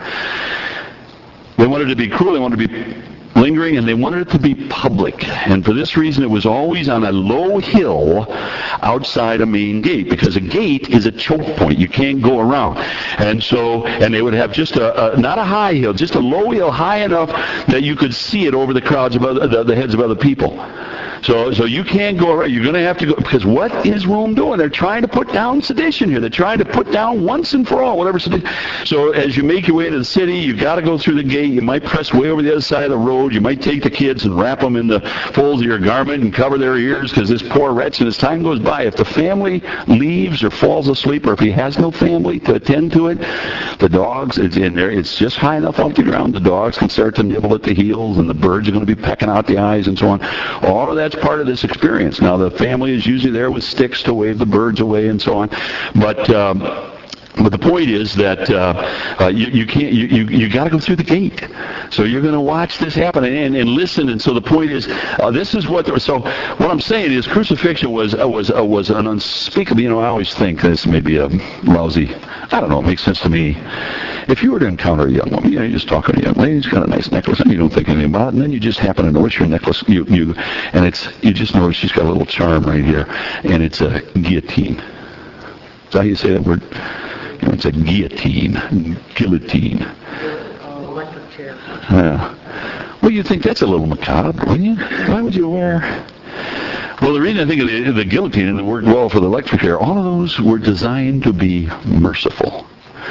They wanted it to be cruel. They wanted to be lingering, and they wanted it to be public. And for this reason, it was always on a low hill outside a main gate, because a gate is a choke point. You can't go around. And so, and they would have just a, a not a high hill, just a low hill high enough that you could see it over the crowds of other, the, the heads of other people. So, so you can't go around. You're going to have to go, because what is Rome doing? They're trying to put down sedition here. They're trying to put down once and for all whatever sedition. So as you make your way to the city, you've got to go through the gate. You might press way over the other side of the road. You might take the kids and wrap them in the folds of your garment and cover their ears, because this poor wretch, and as time goes by, if the family leaves or falls asleep, or if he has no family to attend to it, the dogs, it's in there, it's just high enough off the ground, the dogs can start to nibble at the heels, and the birds are going to be pecking out the eyes and so on. All of that's part of this experience. Now, the family is usually there with sticks to wave the birds away and so on, but um, But the point is that uh, uh, you, you can't. You you, you got to go through the gate. So you're going to watch this happen and, and, and listen. And so the point is, uh, this is what. So what I'm saying is, crucifixion was uh, was uh, was an unspeakable. You know, I always think this may be a lousy. I don't know. It makes sense to me. If you were to encounter a young woman, you know, you're just talking to a young lady, she's got a nice necklace, and you don't think anything about it, and then you just happen to notice your necklace. You you and it's you just notice she's got a little charm right here, and it's a guillotine. Is that how you say that word? You know, it's a guillotine, guillotine. Uh, electric chair. Yeah. Well, you think that's a little macabre, wouldn't you? Why would you wear? Well, the reason I think of the, the guillotine, and it worked well for the electric chair, all of those were designed to be merciful.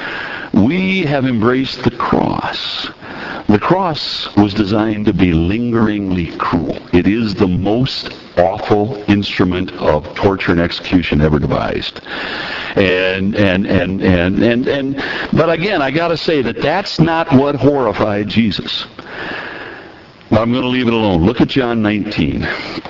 We have embraced the cross. The cross was designed to be lingeringly cruel. It is the most awful instrument of torture and execution ever devised. And and and and and, and but again, I got to say that that's not what horrified Jesus. But I'm going to leave it alone. Look at John nineteen.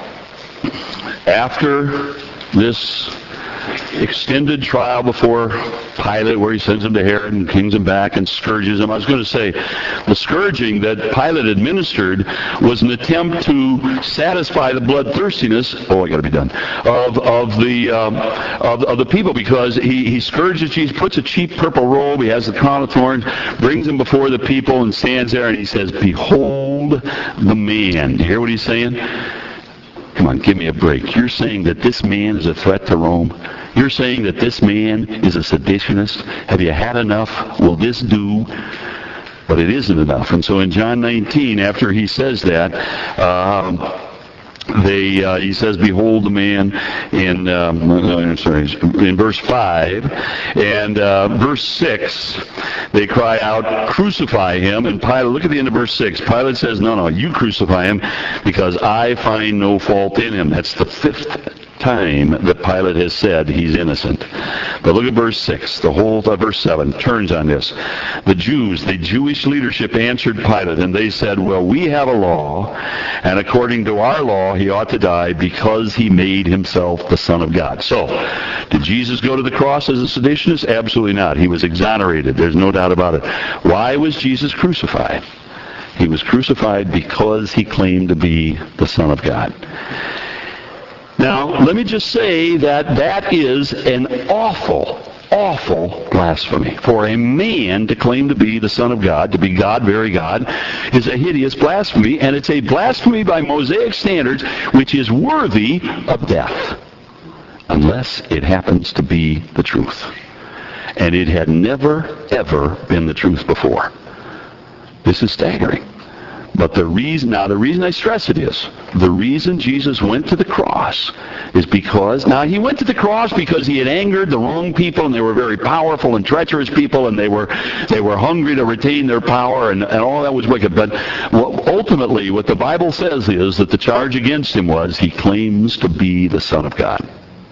After this extended trial before Pilate, where he sends him to Herod and kings him back and scourges him. I was going to say, the scourging that Pilate administered was an attempt to satisfy the bloodthirstiness. Oh, I got to be done. Of of the um, of, of the people, because he he scourges Jesus, puts a cheap purple robe, he has the crown of thorns, brings him before the people, and stands there and he says, "Behold the man." Do you hear what he's saying? Come on, give me a break. You're saying that this man is a threat to Rome? You're saying that this man is a seditionist? Have you had enough? Will this do? But it isn't enough. And so in John nineteen, after he says that, um, they uh, he says, "Behold the man," in um, uh, sorry, in verse five, and uh, verse six, they cry out, "Crucify him!" And Pilate, look at the end of verse six. Pilate says, "No, no, you crucify him, because I find no fault in him." That's the fifth time that Pilate has said he's innocent. But look at verse six. The whole uh, verse seven turns on this. The Jews, the Jewish leadership, answered Pilate, and they said, "Well, we have a law, and according to our law, he ought to die because he made himself the Son of God." So, did Jesus go to the cross as a seditionist? Absolutely not. He was exonerated. There's no doubt about it. Why was Jesus crucified? He was crucified because he claimed to be the Son of God. Now, let me just say that that is an awful, awful blasphemy. For a man to claim to be the Son of God, to be God, very God, is a hideous blasphemy, and it's a blasphemy by Mosaic standards which is worthy of death, unless it happens to be the truth. And it had never, ever been the truth before. This is staggering. But the reason, now the reason I stress it is, the reason Jesus went to the cross is because, now he went to the cross because he had angered the wrong people, and they were very powerful and treacherous people, and they were they were hungry to retain their power, and, and all that was wicked. But what, ultimately, what the Bible says is that the charge against him was he claims to be the Son of God.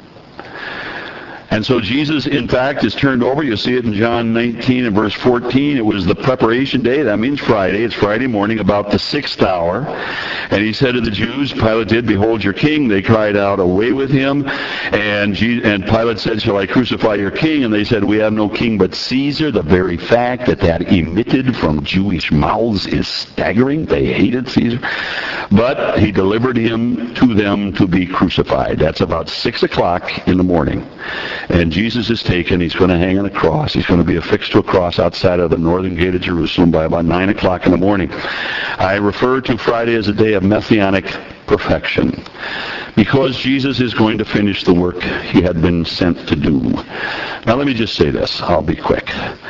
And so Jesus, in fact, is turned over. You'll see it in John nineteen and verse fourteen. It was the preparation day. That means Friday. It's Friday morning, about the sixth hour. And he said to the Jews, Pilate did, behold your king. They cried out, away with him. And, Je- and Pilate said, shall I crucify your king? And they said, we have no king but Caesar. The very fact that that emitted from Jewish mouths is staggering. They hated Caesar. But he delivered him to them to be crucified. That's about six o'clock in the morning. And Jesus is taken. He's going to hang on a cross. He's going to be affixed to a cross outside of the northern gate of Jerusalem by about nine o'clock in the morning. I refer to Friday as a day of messianic perfection, because Jesus is going to finish the work he had been sent to do. Now let me just say this. I'll be quick.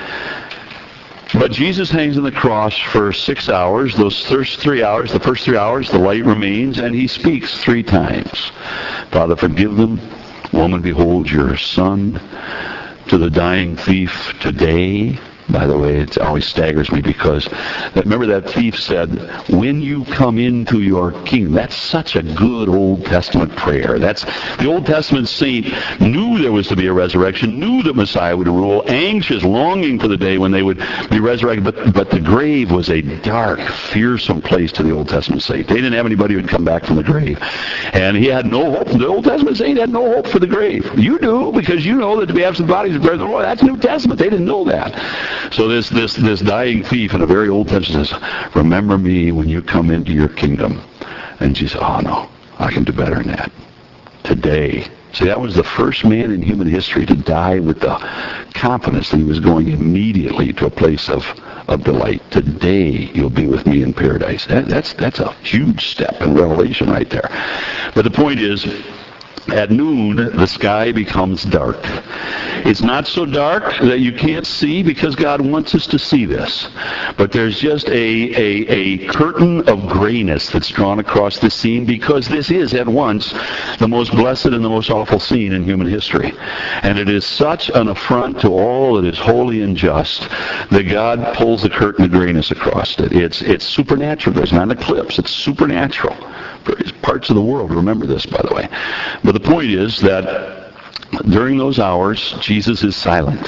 But Jesus hangs on the cross for six hours. Those first three hours, the first three hours, the light remains, and he speaks three times. Father, forgive them. Woman, behold your son. To the dying thief, today. By the way, it always staggers me because, remember that thief said, when you come into your kingdom. That's such a good Old Testament prayer. That's, the Old Testament saint knew there was to be a resurrection, knew that Messiah would rule, anxious, longing for the day when they would be resurrected. But, but the grave was a dark, fearsome place to the Old Testament saint. They didn't have anybody who would come back from the grave. And he had no hope. The Old Testament saint had no hope for the grave. You do, because you know that to be absent bodies of buried. Oh, that's New Testament. They didn't know that. So this, this, this dying thief in a very Old Testament says, remember me when you come into your kingdom. And she said, oh no, I can do better than that. Today. See, that was the first man in human history to die with the confidence that he was going immediately to a place of, of delight. Today you'll be with me in paradise. That, that's, that's a huge step in Revelation right there. But the point is, at noon, the sky becomes dark. It's not so dark that you can't see, because God wants us to see this. But there's just a, a, a curtain of grayness that's drawn across the scene, because this is at once the most blessed and the most awful scene in human history. And it is such an affront to all that is holy and just that God pulls the curtain of grayness across it. It's, it's supernatural. There's not an eclipse. It's supernatural. Various parts of the world remember this, by the way. But the point is that during those hours, Jesus is silent.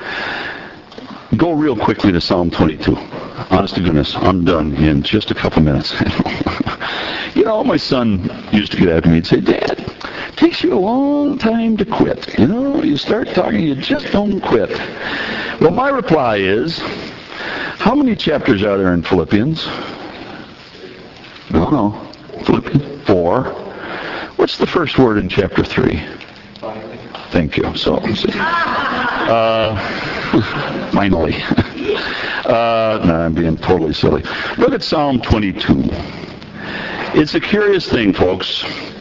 Go real quickly to Psalm twenty-two. Honest to goodness, I'm done in just a couple minutes. You know, my son used to get after me and say, Dad, it takes you a long time to quit. You know, you start talking, you just don't quit. Well, my reply is, how many chapters are there in Philippians? No, no. Philippians four. What's the first word in chapter three? Thank you. So, see. Uh, finally. Uh, no, I'm being totally silly. Look at Psalm twenty-two. It's a curious thing, folks.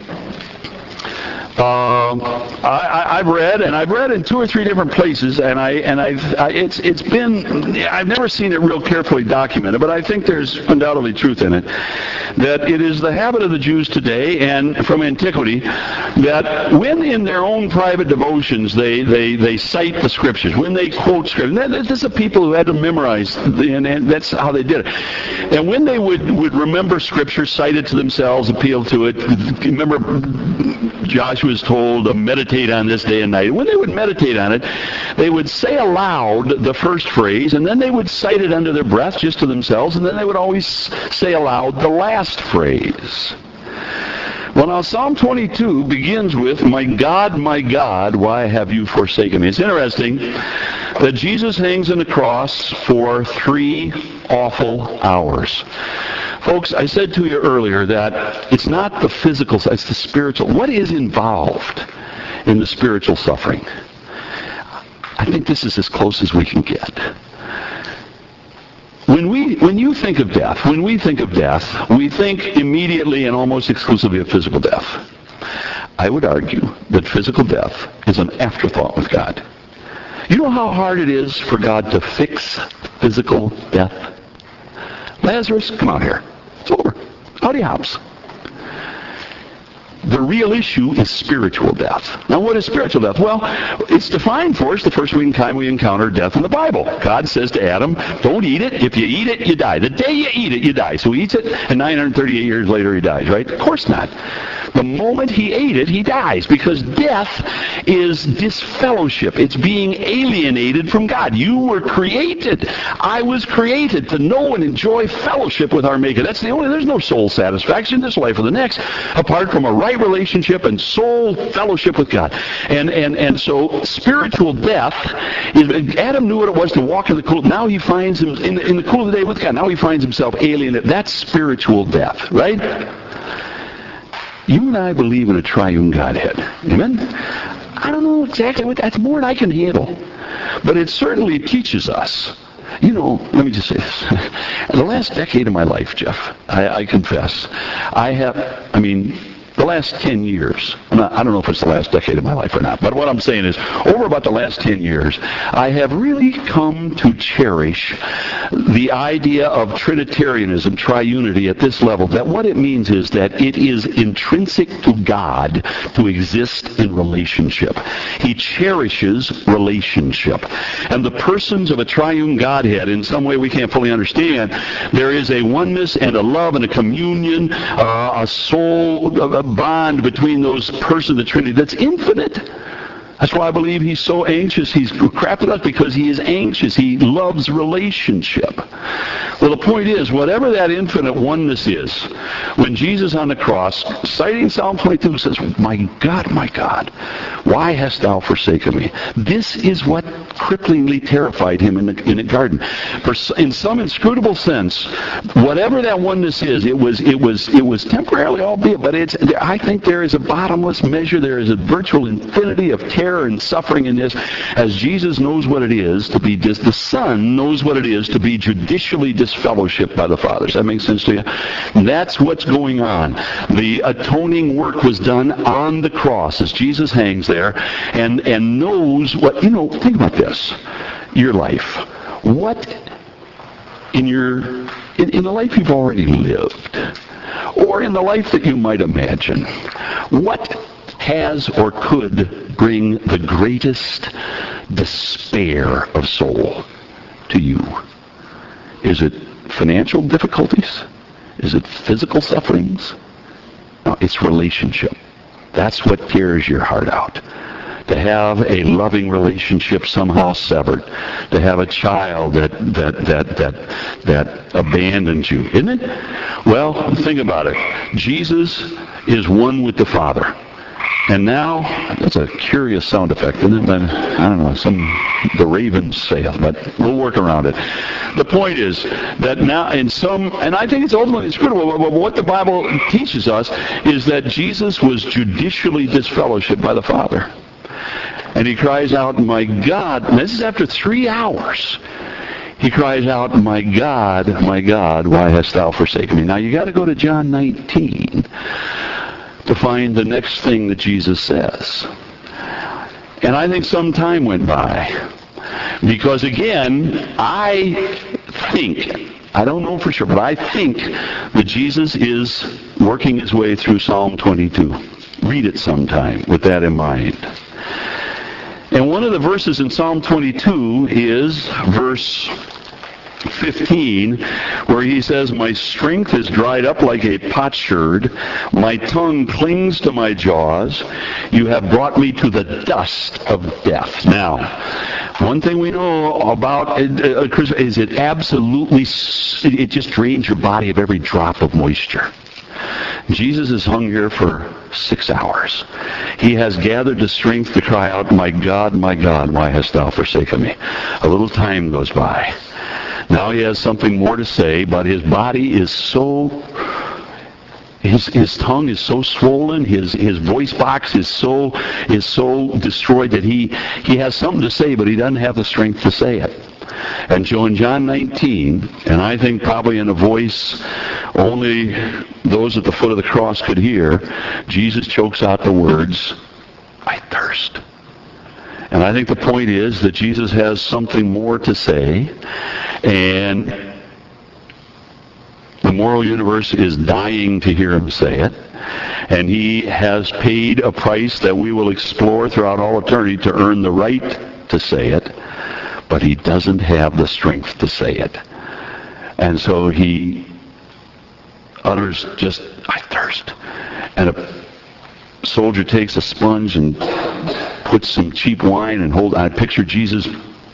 Um, I, I've read, and I've read in two or three different places, and I and I've I, it's it's been I've never seen it real carefully documented, but I think there's undoubtedly truth in it. That it is the habit of the Jews today and from antiquity that when in their own private devotions they they, they cite the scriptures, when they quote scripture. This is people who had to memorize, the, and, and that's how they did it. And when they would would remember scripture, cite it to themselves, appeal to it. Remember, Joshua was told to meditate on this day and night. When they would meditate on it, they would say aloud the first phrase, and then they would cite it under their breath just to themselves, and then they would always say aloud the last phrase. Well, now Psalm twenty-two begins with, my God, my God, why have you forsaken me? It's interesting that Jesus hangs on the cross for three awful hours. Folks, I said to you earlier that it's not the physical, it's the spiritual. What is involved in the spiritual suffering? I think this is as close as we can get. When we, when you think of death, when we think of death, we think immediately and almost exclusively of physical death. I would argue that physical death is an afterthought with God. You know how hard it is for God to fix physical death? Lazarus, come out here. It's over. Out he hops. The real issue is spiritual death. Now, what is spiritual death? Well, it's defined for us the first time we encounter death in the Bible. God says to Adam, don't eat it. If you eat it, you die. The day you eat it, you die. So he eats it, and nine hundred thirty-eight years later he dies, right? Of course not. The moment he ate it, he dies, because death is disfellowship. It's being alienated from God. You were created. I was created to know and enjoy fellowship with our Maker. That's the only, there's no soul satisfaction in this life or the next, apart from a right relationship and soul fellowship with God. And and and so spiritual death is, Adam knew what it was to walk in the cool. Now he finds him in the, in the cool of the day with God. Now he finds himself alienated. That's spiritual death, right? You and I believe in a triune Godhead. Amen? I don't know exactly what that's more than I can handle. But it certainly teaches us. You know, let me just say this. In the last decade of my life, Jeff, I, I confess, I have, I mean, the last ten years, I'm not, I don't know if it's the last decade of my life or not, but what I'm saying is, over about the last ten years, I have really come to cherish the idea of Trinitarianism, triunity at this level, that what it means is that it is intrinsic to God to exist in relationship. He cherishes relationship. And the persons of a triune Godhead, in some way we can't fully understand, there is a oneness and a love and a communion, uh, a soul, a bond between those persons of the Trinity that's infinite. That's why I believe he's so anxious. He's crafted us because he is anxious. He loves relationship. Well, the point is, whatever that infinite oneness is, when Jesus on the cross, citing Psalm twenty-two, says, my God, my God, why hast thou forsaken me? This is what cripplingly terrified him in the, in the garden. For, in some inscrutable sense, whatever that oneness is, it was, it was, it was temporarily, albeit, but it's, I think there is a bottomless measure. There is a virtual infinity of terror and suffering in this, as Jesus knows what it is to be dis- the Son knows what it is to be judicially disfellowshipped by the Father. Does that make sense to you? And that's what's going on. The atoning work was done on the cross as Jesus hangs there and, and knows what, you know, think about this. Your life. What in your, in, in the life you've already lived, or in the life that you might imagine, what has or could bring the greatest despair of soul to you? Is it financial difficulties? Is it physical sufferings? No, it's relationship. That's what tears your heart out. To have a loving relationship somehow severed. To have a child that that that that that abandons you. Isn't it? Well, think about it. Jesus is one with the Father. And now, that's a curious sound effect, isn't it? But, I don't know, some, the ravens say it, but we'll work around it. The point is that now in some, and I think it's ultimately inscrutable, but what the Bible teaches us is that Jesus was judicially disfellowshipped by the Father. And he cries out, my God, and this is after three hours. He cries out, my God, my God, why hast thou forsaken me? Now you got to go to John nineteen to find the next thing that Jesus says. And I think some time went by. Because again, I think, I don't know for sure, but I think that Jesus is working his way through Psalm twenty-two. Read it sometime with that in mind. And one of the verses in Psalm twenty-two is verse fifteen, where he says, my strength is dried up like a potsherd, my tongue clings to my jaws, you have brought me to the dust of death. Now, one thing we know about uh, Christmas is it absolutely, it just drains your body of every drop of moisture. Jesus has hung here for six hours. He has gathered the strength to cry out, my God, my God, why hast thou forsaken me? A little time goes by. Now he has something more to say, but his body is so His his tongue is so swollen, his his voice box is so is so destroyed that he he has something to say, but he doesn't have the strength to say it. And so in John nineteen, and I think probably in a voice only those at the foot of the cross could hear, Jesus chokes out the words, "I thirst." And I think the point is that Jesus has something more to say, and the moral universe is dying to hear him say it. And he has paid a price that we will explore throughout all eternity to earn the right to say it. But he doesn't have the strength to say it. And so he utters just, "I thirst." And a soldier takes a sponge and puts some cheap wine and hold. I picture Jesus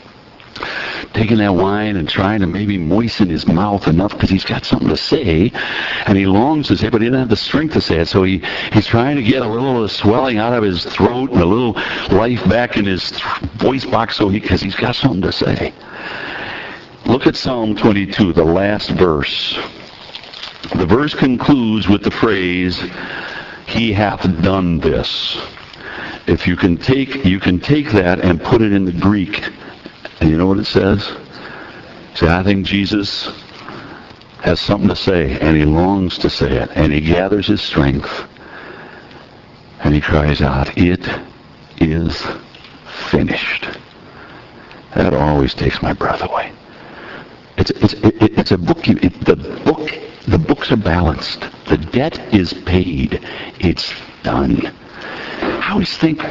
taking that wine and trying to maybe moisten his mouth enough because he's got something to say, and he longs to say, but he doesn't have the strength to say it. So he, he's trying to get a little of the swelling out of his throat and a little life back in his th- voice box, so he because he's got something to say. Look at Psalm twenty-two, the last verse. The verse concludes with the phrase, "He hath done this." If you can take you can take that and put it in the Greek. And you know what it says? See, I think Jesus has something to say, and he longs to say it, and he gathers his strength, and he cries out, "It is finished." That always takes my breath away. It's it's it, it's a book. You, it, the book the books are balanced. The debt is paid. It's done. I always think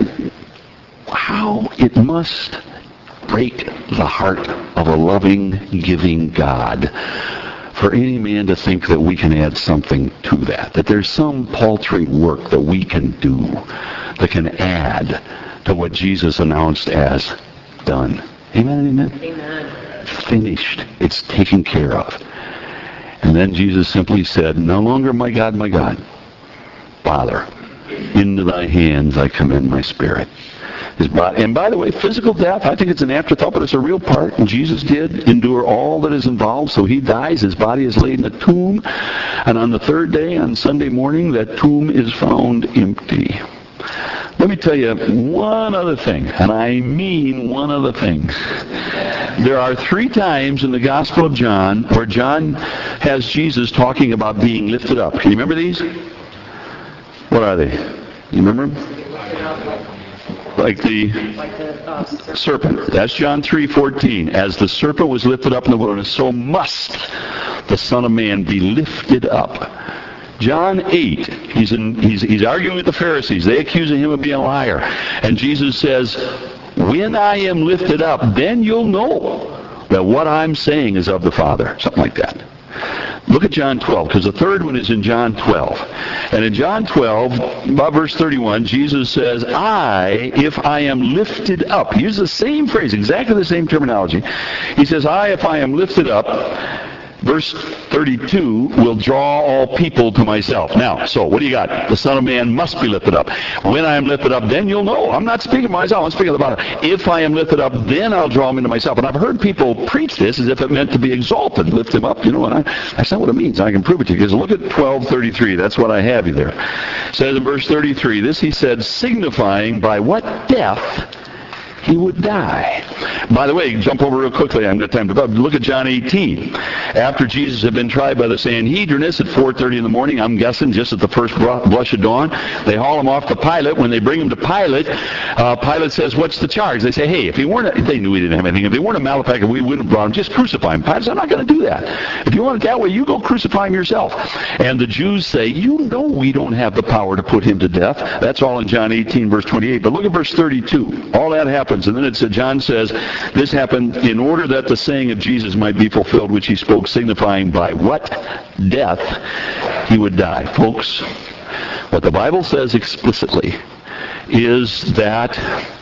how it must break the heart of a loving, giving God for any man to think that we can add something to that, that there's some paltry work that we can do that can add to what Jesus announced as done. Amen, amen? Amen. Finished. It's taken care of. And then Jesus simply said, "No longer my God, my God. Father, into thy hands I commend my spirit." His body, and by the way, physical death, I think it's an afterthought, but it's a real part. And Jesus did endure all that is involved, so he dies. His body is laid in a tomb. And on the third day, on Sunday morning, that tomb is found empty. Let me tell you one other thing, and I mean one other thing. There are three times in the Gospel of John where John has Jesus talking about being lifted up. Can you remember these? What are they? You remember them? Like the Like the uh, serpent. serpent. That's John three fourteen. As the serpent was lifted up in the wilderness, so must the Son of Man be lifted up. John eight, he's, in, he's, he's arguing with the Pharisees. They accuse him of being a liar. And Jesus says, "When I am lifted up, then you'll know that what I'm saying is of the Father." Something like that. Look at John twelve, because the third one is in John twelve. And in John twelve, about verse thirty-one, Jesus says, "I, if I am lifted up," he uses the same phrase, exactly the same terminology. He says, "I, if I am lifted up," verse thirty-two, "will draw all people to myself." Now, so what do you got? The Son of Man must be lifted up. When I am lifted up, then you'll know. I'm not speaking of myself. I'm speaking about it. If I am lifted up, then I'll draw them into myself. And I've heard people preach this as if it meant to be exalted. Lift him up, you know, and I, that's not what it means. I can prove it to you. Because look at twelve thirty-three. That's what I have you there. It says in verse thirty-three, "This he said, signifying by what death he would die." By the way, jump over real quickly. I haven't got time to look at John eighteen. After Jesus had been tried by the Sanhedrin at four thirty in the morning, I'm guessing just at the first blush of dawn, they haul him off to Pilate. When they bring him to Pilate, uh, Pilate says, "What's the charge?" They say, "Hey, if he weren't," a, they knew he didn't have anything. "If he weren't a malefactor, we wouldn't have brought him. Just crucify him." Pilate said, "I'm not going to do that. If you want it that way, you go crucify him yourself." And the Jews say, "You know we don't have the power to put him to death." That's all in John eighteen, verse twenty-eight. But look at verse thirty-two. All that happens, and then it said, John says, "This happened in order that the saying of Jesus might be fulfilled, which he spoke, signifying by what death he would die." Folks, what the Bible says explicitly is that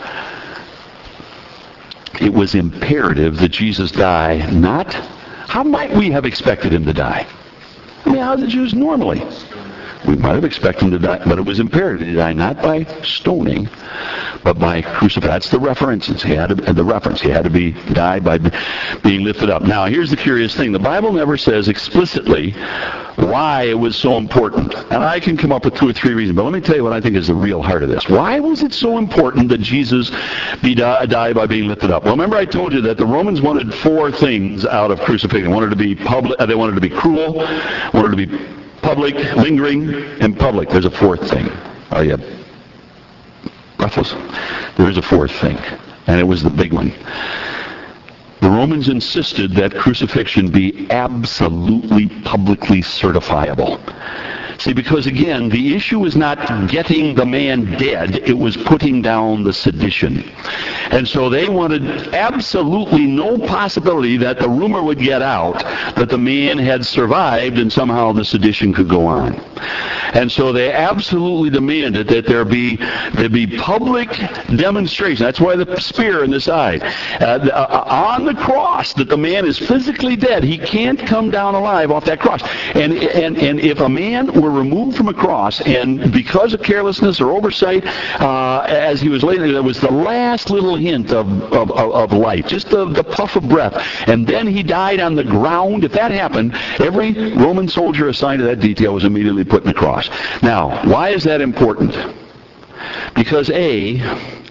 it was imperative that Jesus die. Not, how might we have expected him to die? I mean, how did the Jews normally? We might have expected him to die, but it was imperative to die not by stoning, but by crucifixion. That's the reference. He had to, the reference. He had to be die by being lifted up. Now, here's the curious thing: the Bible never says explicitly why it was so important. And I can come up with two or three reasons, but let me tell you what I think is the real heart of this. Why was it so important that Jesus be di- die by being lifted up? Well, remember I told you that the Romans wanted four things out of crucifixion. They wanted to be public, uh, they wanted to be cruel, wanted to be public, lingering, and public. There's a fourth thing. Are you breathless? There is a fourth thing, and it was the big one. The Romans insisted that crucifixion be absolutely publicly certifiable. See, because again, the issue is not getting the man dead, it was putting down the sedition. And so they wanted absolutely no possibility that the rumor would get out that the man had survived and somehow the sedition could go on. And so they absolutely demanded that there be there be public demonstration. That's why the spear in the side. Uh, uh, on the cross, that the man is physically dead. He can't come down alive off that cross. And, and, and if a man were removed from a cross, and because of carelessness or oversight, uh, as he was laid there, there was the last little hint of, of, of, of life, just the, the puff of breath. And then he died on the ground. If that happened, every Roman soldier assigned to that detail was immediately put in the cross. Now, why is that important? Because A,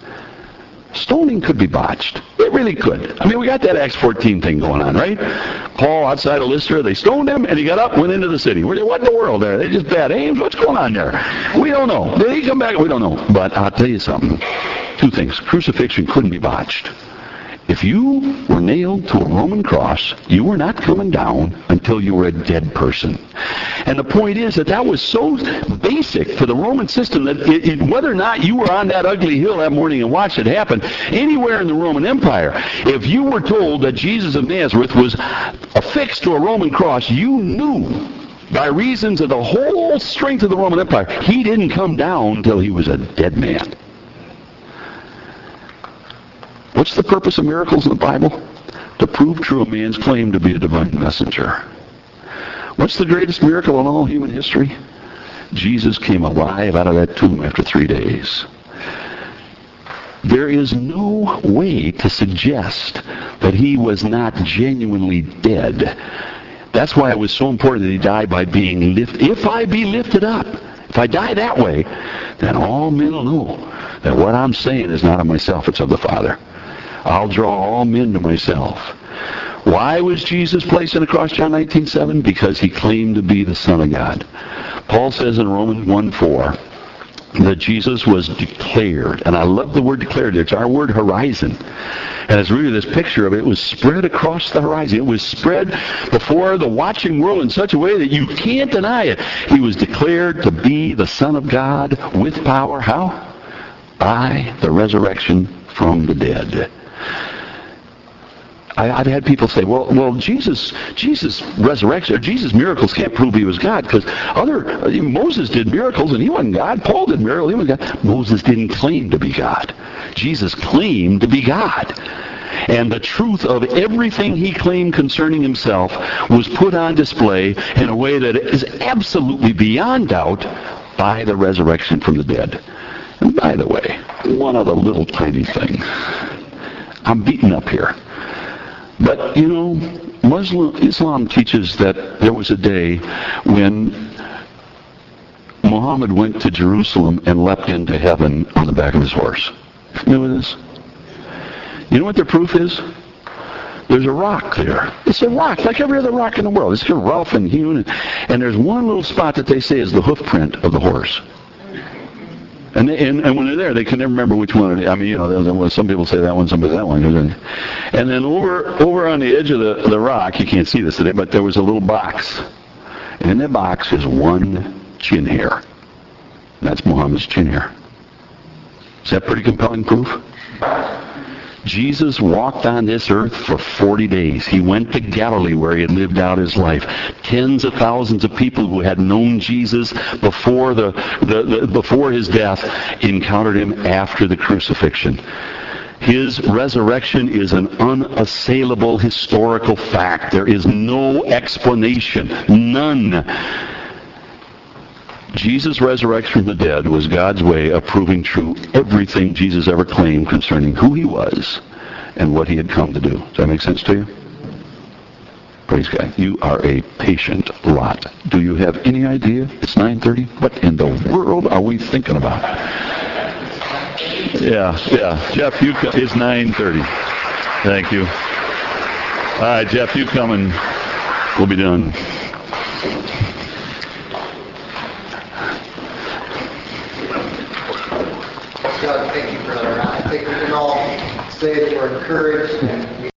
stoning could be botched. It really could. I mean, we got that Acts fourteen thing going on, right? Paul outside of Lystra, they stoned him, and he got up and went into the city. What in the world there? They just bad aims? What's going on there? We don't know. Did he come back? We don't know. But I'll tell you something. Two things. Crucifixion couldn't be botched. If you were nailed to a Roman cross, you were not coming down until you were a dead person. And the point is that that was so basic for the Roman system that it, it, whether or not you were on that ugly hill that morning and watched it happen, anywhere in the Roman Empire, if you were told that Jesus of Nazareth was affixed to a Roman cross, you knew by reasons of the whole strength of the Roman Empire, he didn't come down until he was a dead man. What's the purpose of miracles in the Bible? To prove true a man's claim to be a divine messenger. What's the greatest miracle in all human history? Jesus came alive out of that tomb after three days. There is no way to suggest that he was not genuinely dead. That's why it was so important that he died by being lifted. If I be lifted up, if I die that way, then all men will know that what I'm saying is not of myself, it's of the Father. I'll draw all men to myself. Why was Jesus placed on the cross, John nineteen seven? Because he claimed to be the Son of God. Paul says in Romans one four that Jesus was declared, and I love the word declared. It's our word horizon. And it's really this picture of it. It was spread across the horizon. It was spread before the watching world in such a way that you can't deny it. He was declared to be the Son of God with power. How? By the resurrection from the dead. I, I've had people say, well, well, Jesus, Jesus' resurrection, or Jesus' miracles can't prove he was God, because other, uh, Moses did miracles and he wasn't God. Paul did miracles, he wasn't God. Moses didn't claim to be God. Jesus claimed to be God. And the truth of everything he claimed concerning himself was put on display in a way that is absolutely beyond doubt by the resurrection from the dead. And by the way, one other little tiny thing. I'm beaten up here. But, you know, Muslim Islam teaches that there was a day when Muhammad went to Jerusalem and leapt into heaven on the back of his horse. Familiar with this? You know what their proof is? There's a rock there. It's a rock, like every other rock in the world. It's just rough and hewn. And there's one little spot that they say is the hoof print of the horse. And, they, and and when they're there, they can never remember which one. I mean, you know, some people say that one, some people that one. And then over over on the edge of the, the rock, you can't see this today, but there was a little box. And in that box is one chin hair. That's Muhammad's chin hair. Is that pretty compelling proof? Jesus walked on this earth for forty days. He went to Galilee where he had lived out his life. Tens of thousands of people who had known Jesus before the, the, the before his death encountered him after the crucifixion. His resurrection is an unassailable historical fact. There is no explanation. None. Jesus' resurrection from the dead was God's way of proving true everything Jesus ever claimed concerning who he was and what he had come to do. Does that make sense to you? Praise God. You are a patient lot. Do you have any idea? It's nine thirty. What in the world are we thinking about? Yeah, yeah. Jeff, you co- it's nine thirty. Thank you. All right, Jeff, you come and we'll be done. God, thank you, brother. I think we can all say that we're encouraged and we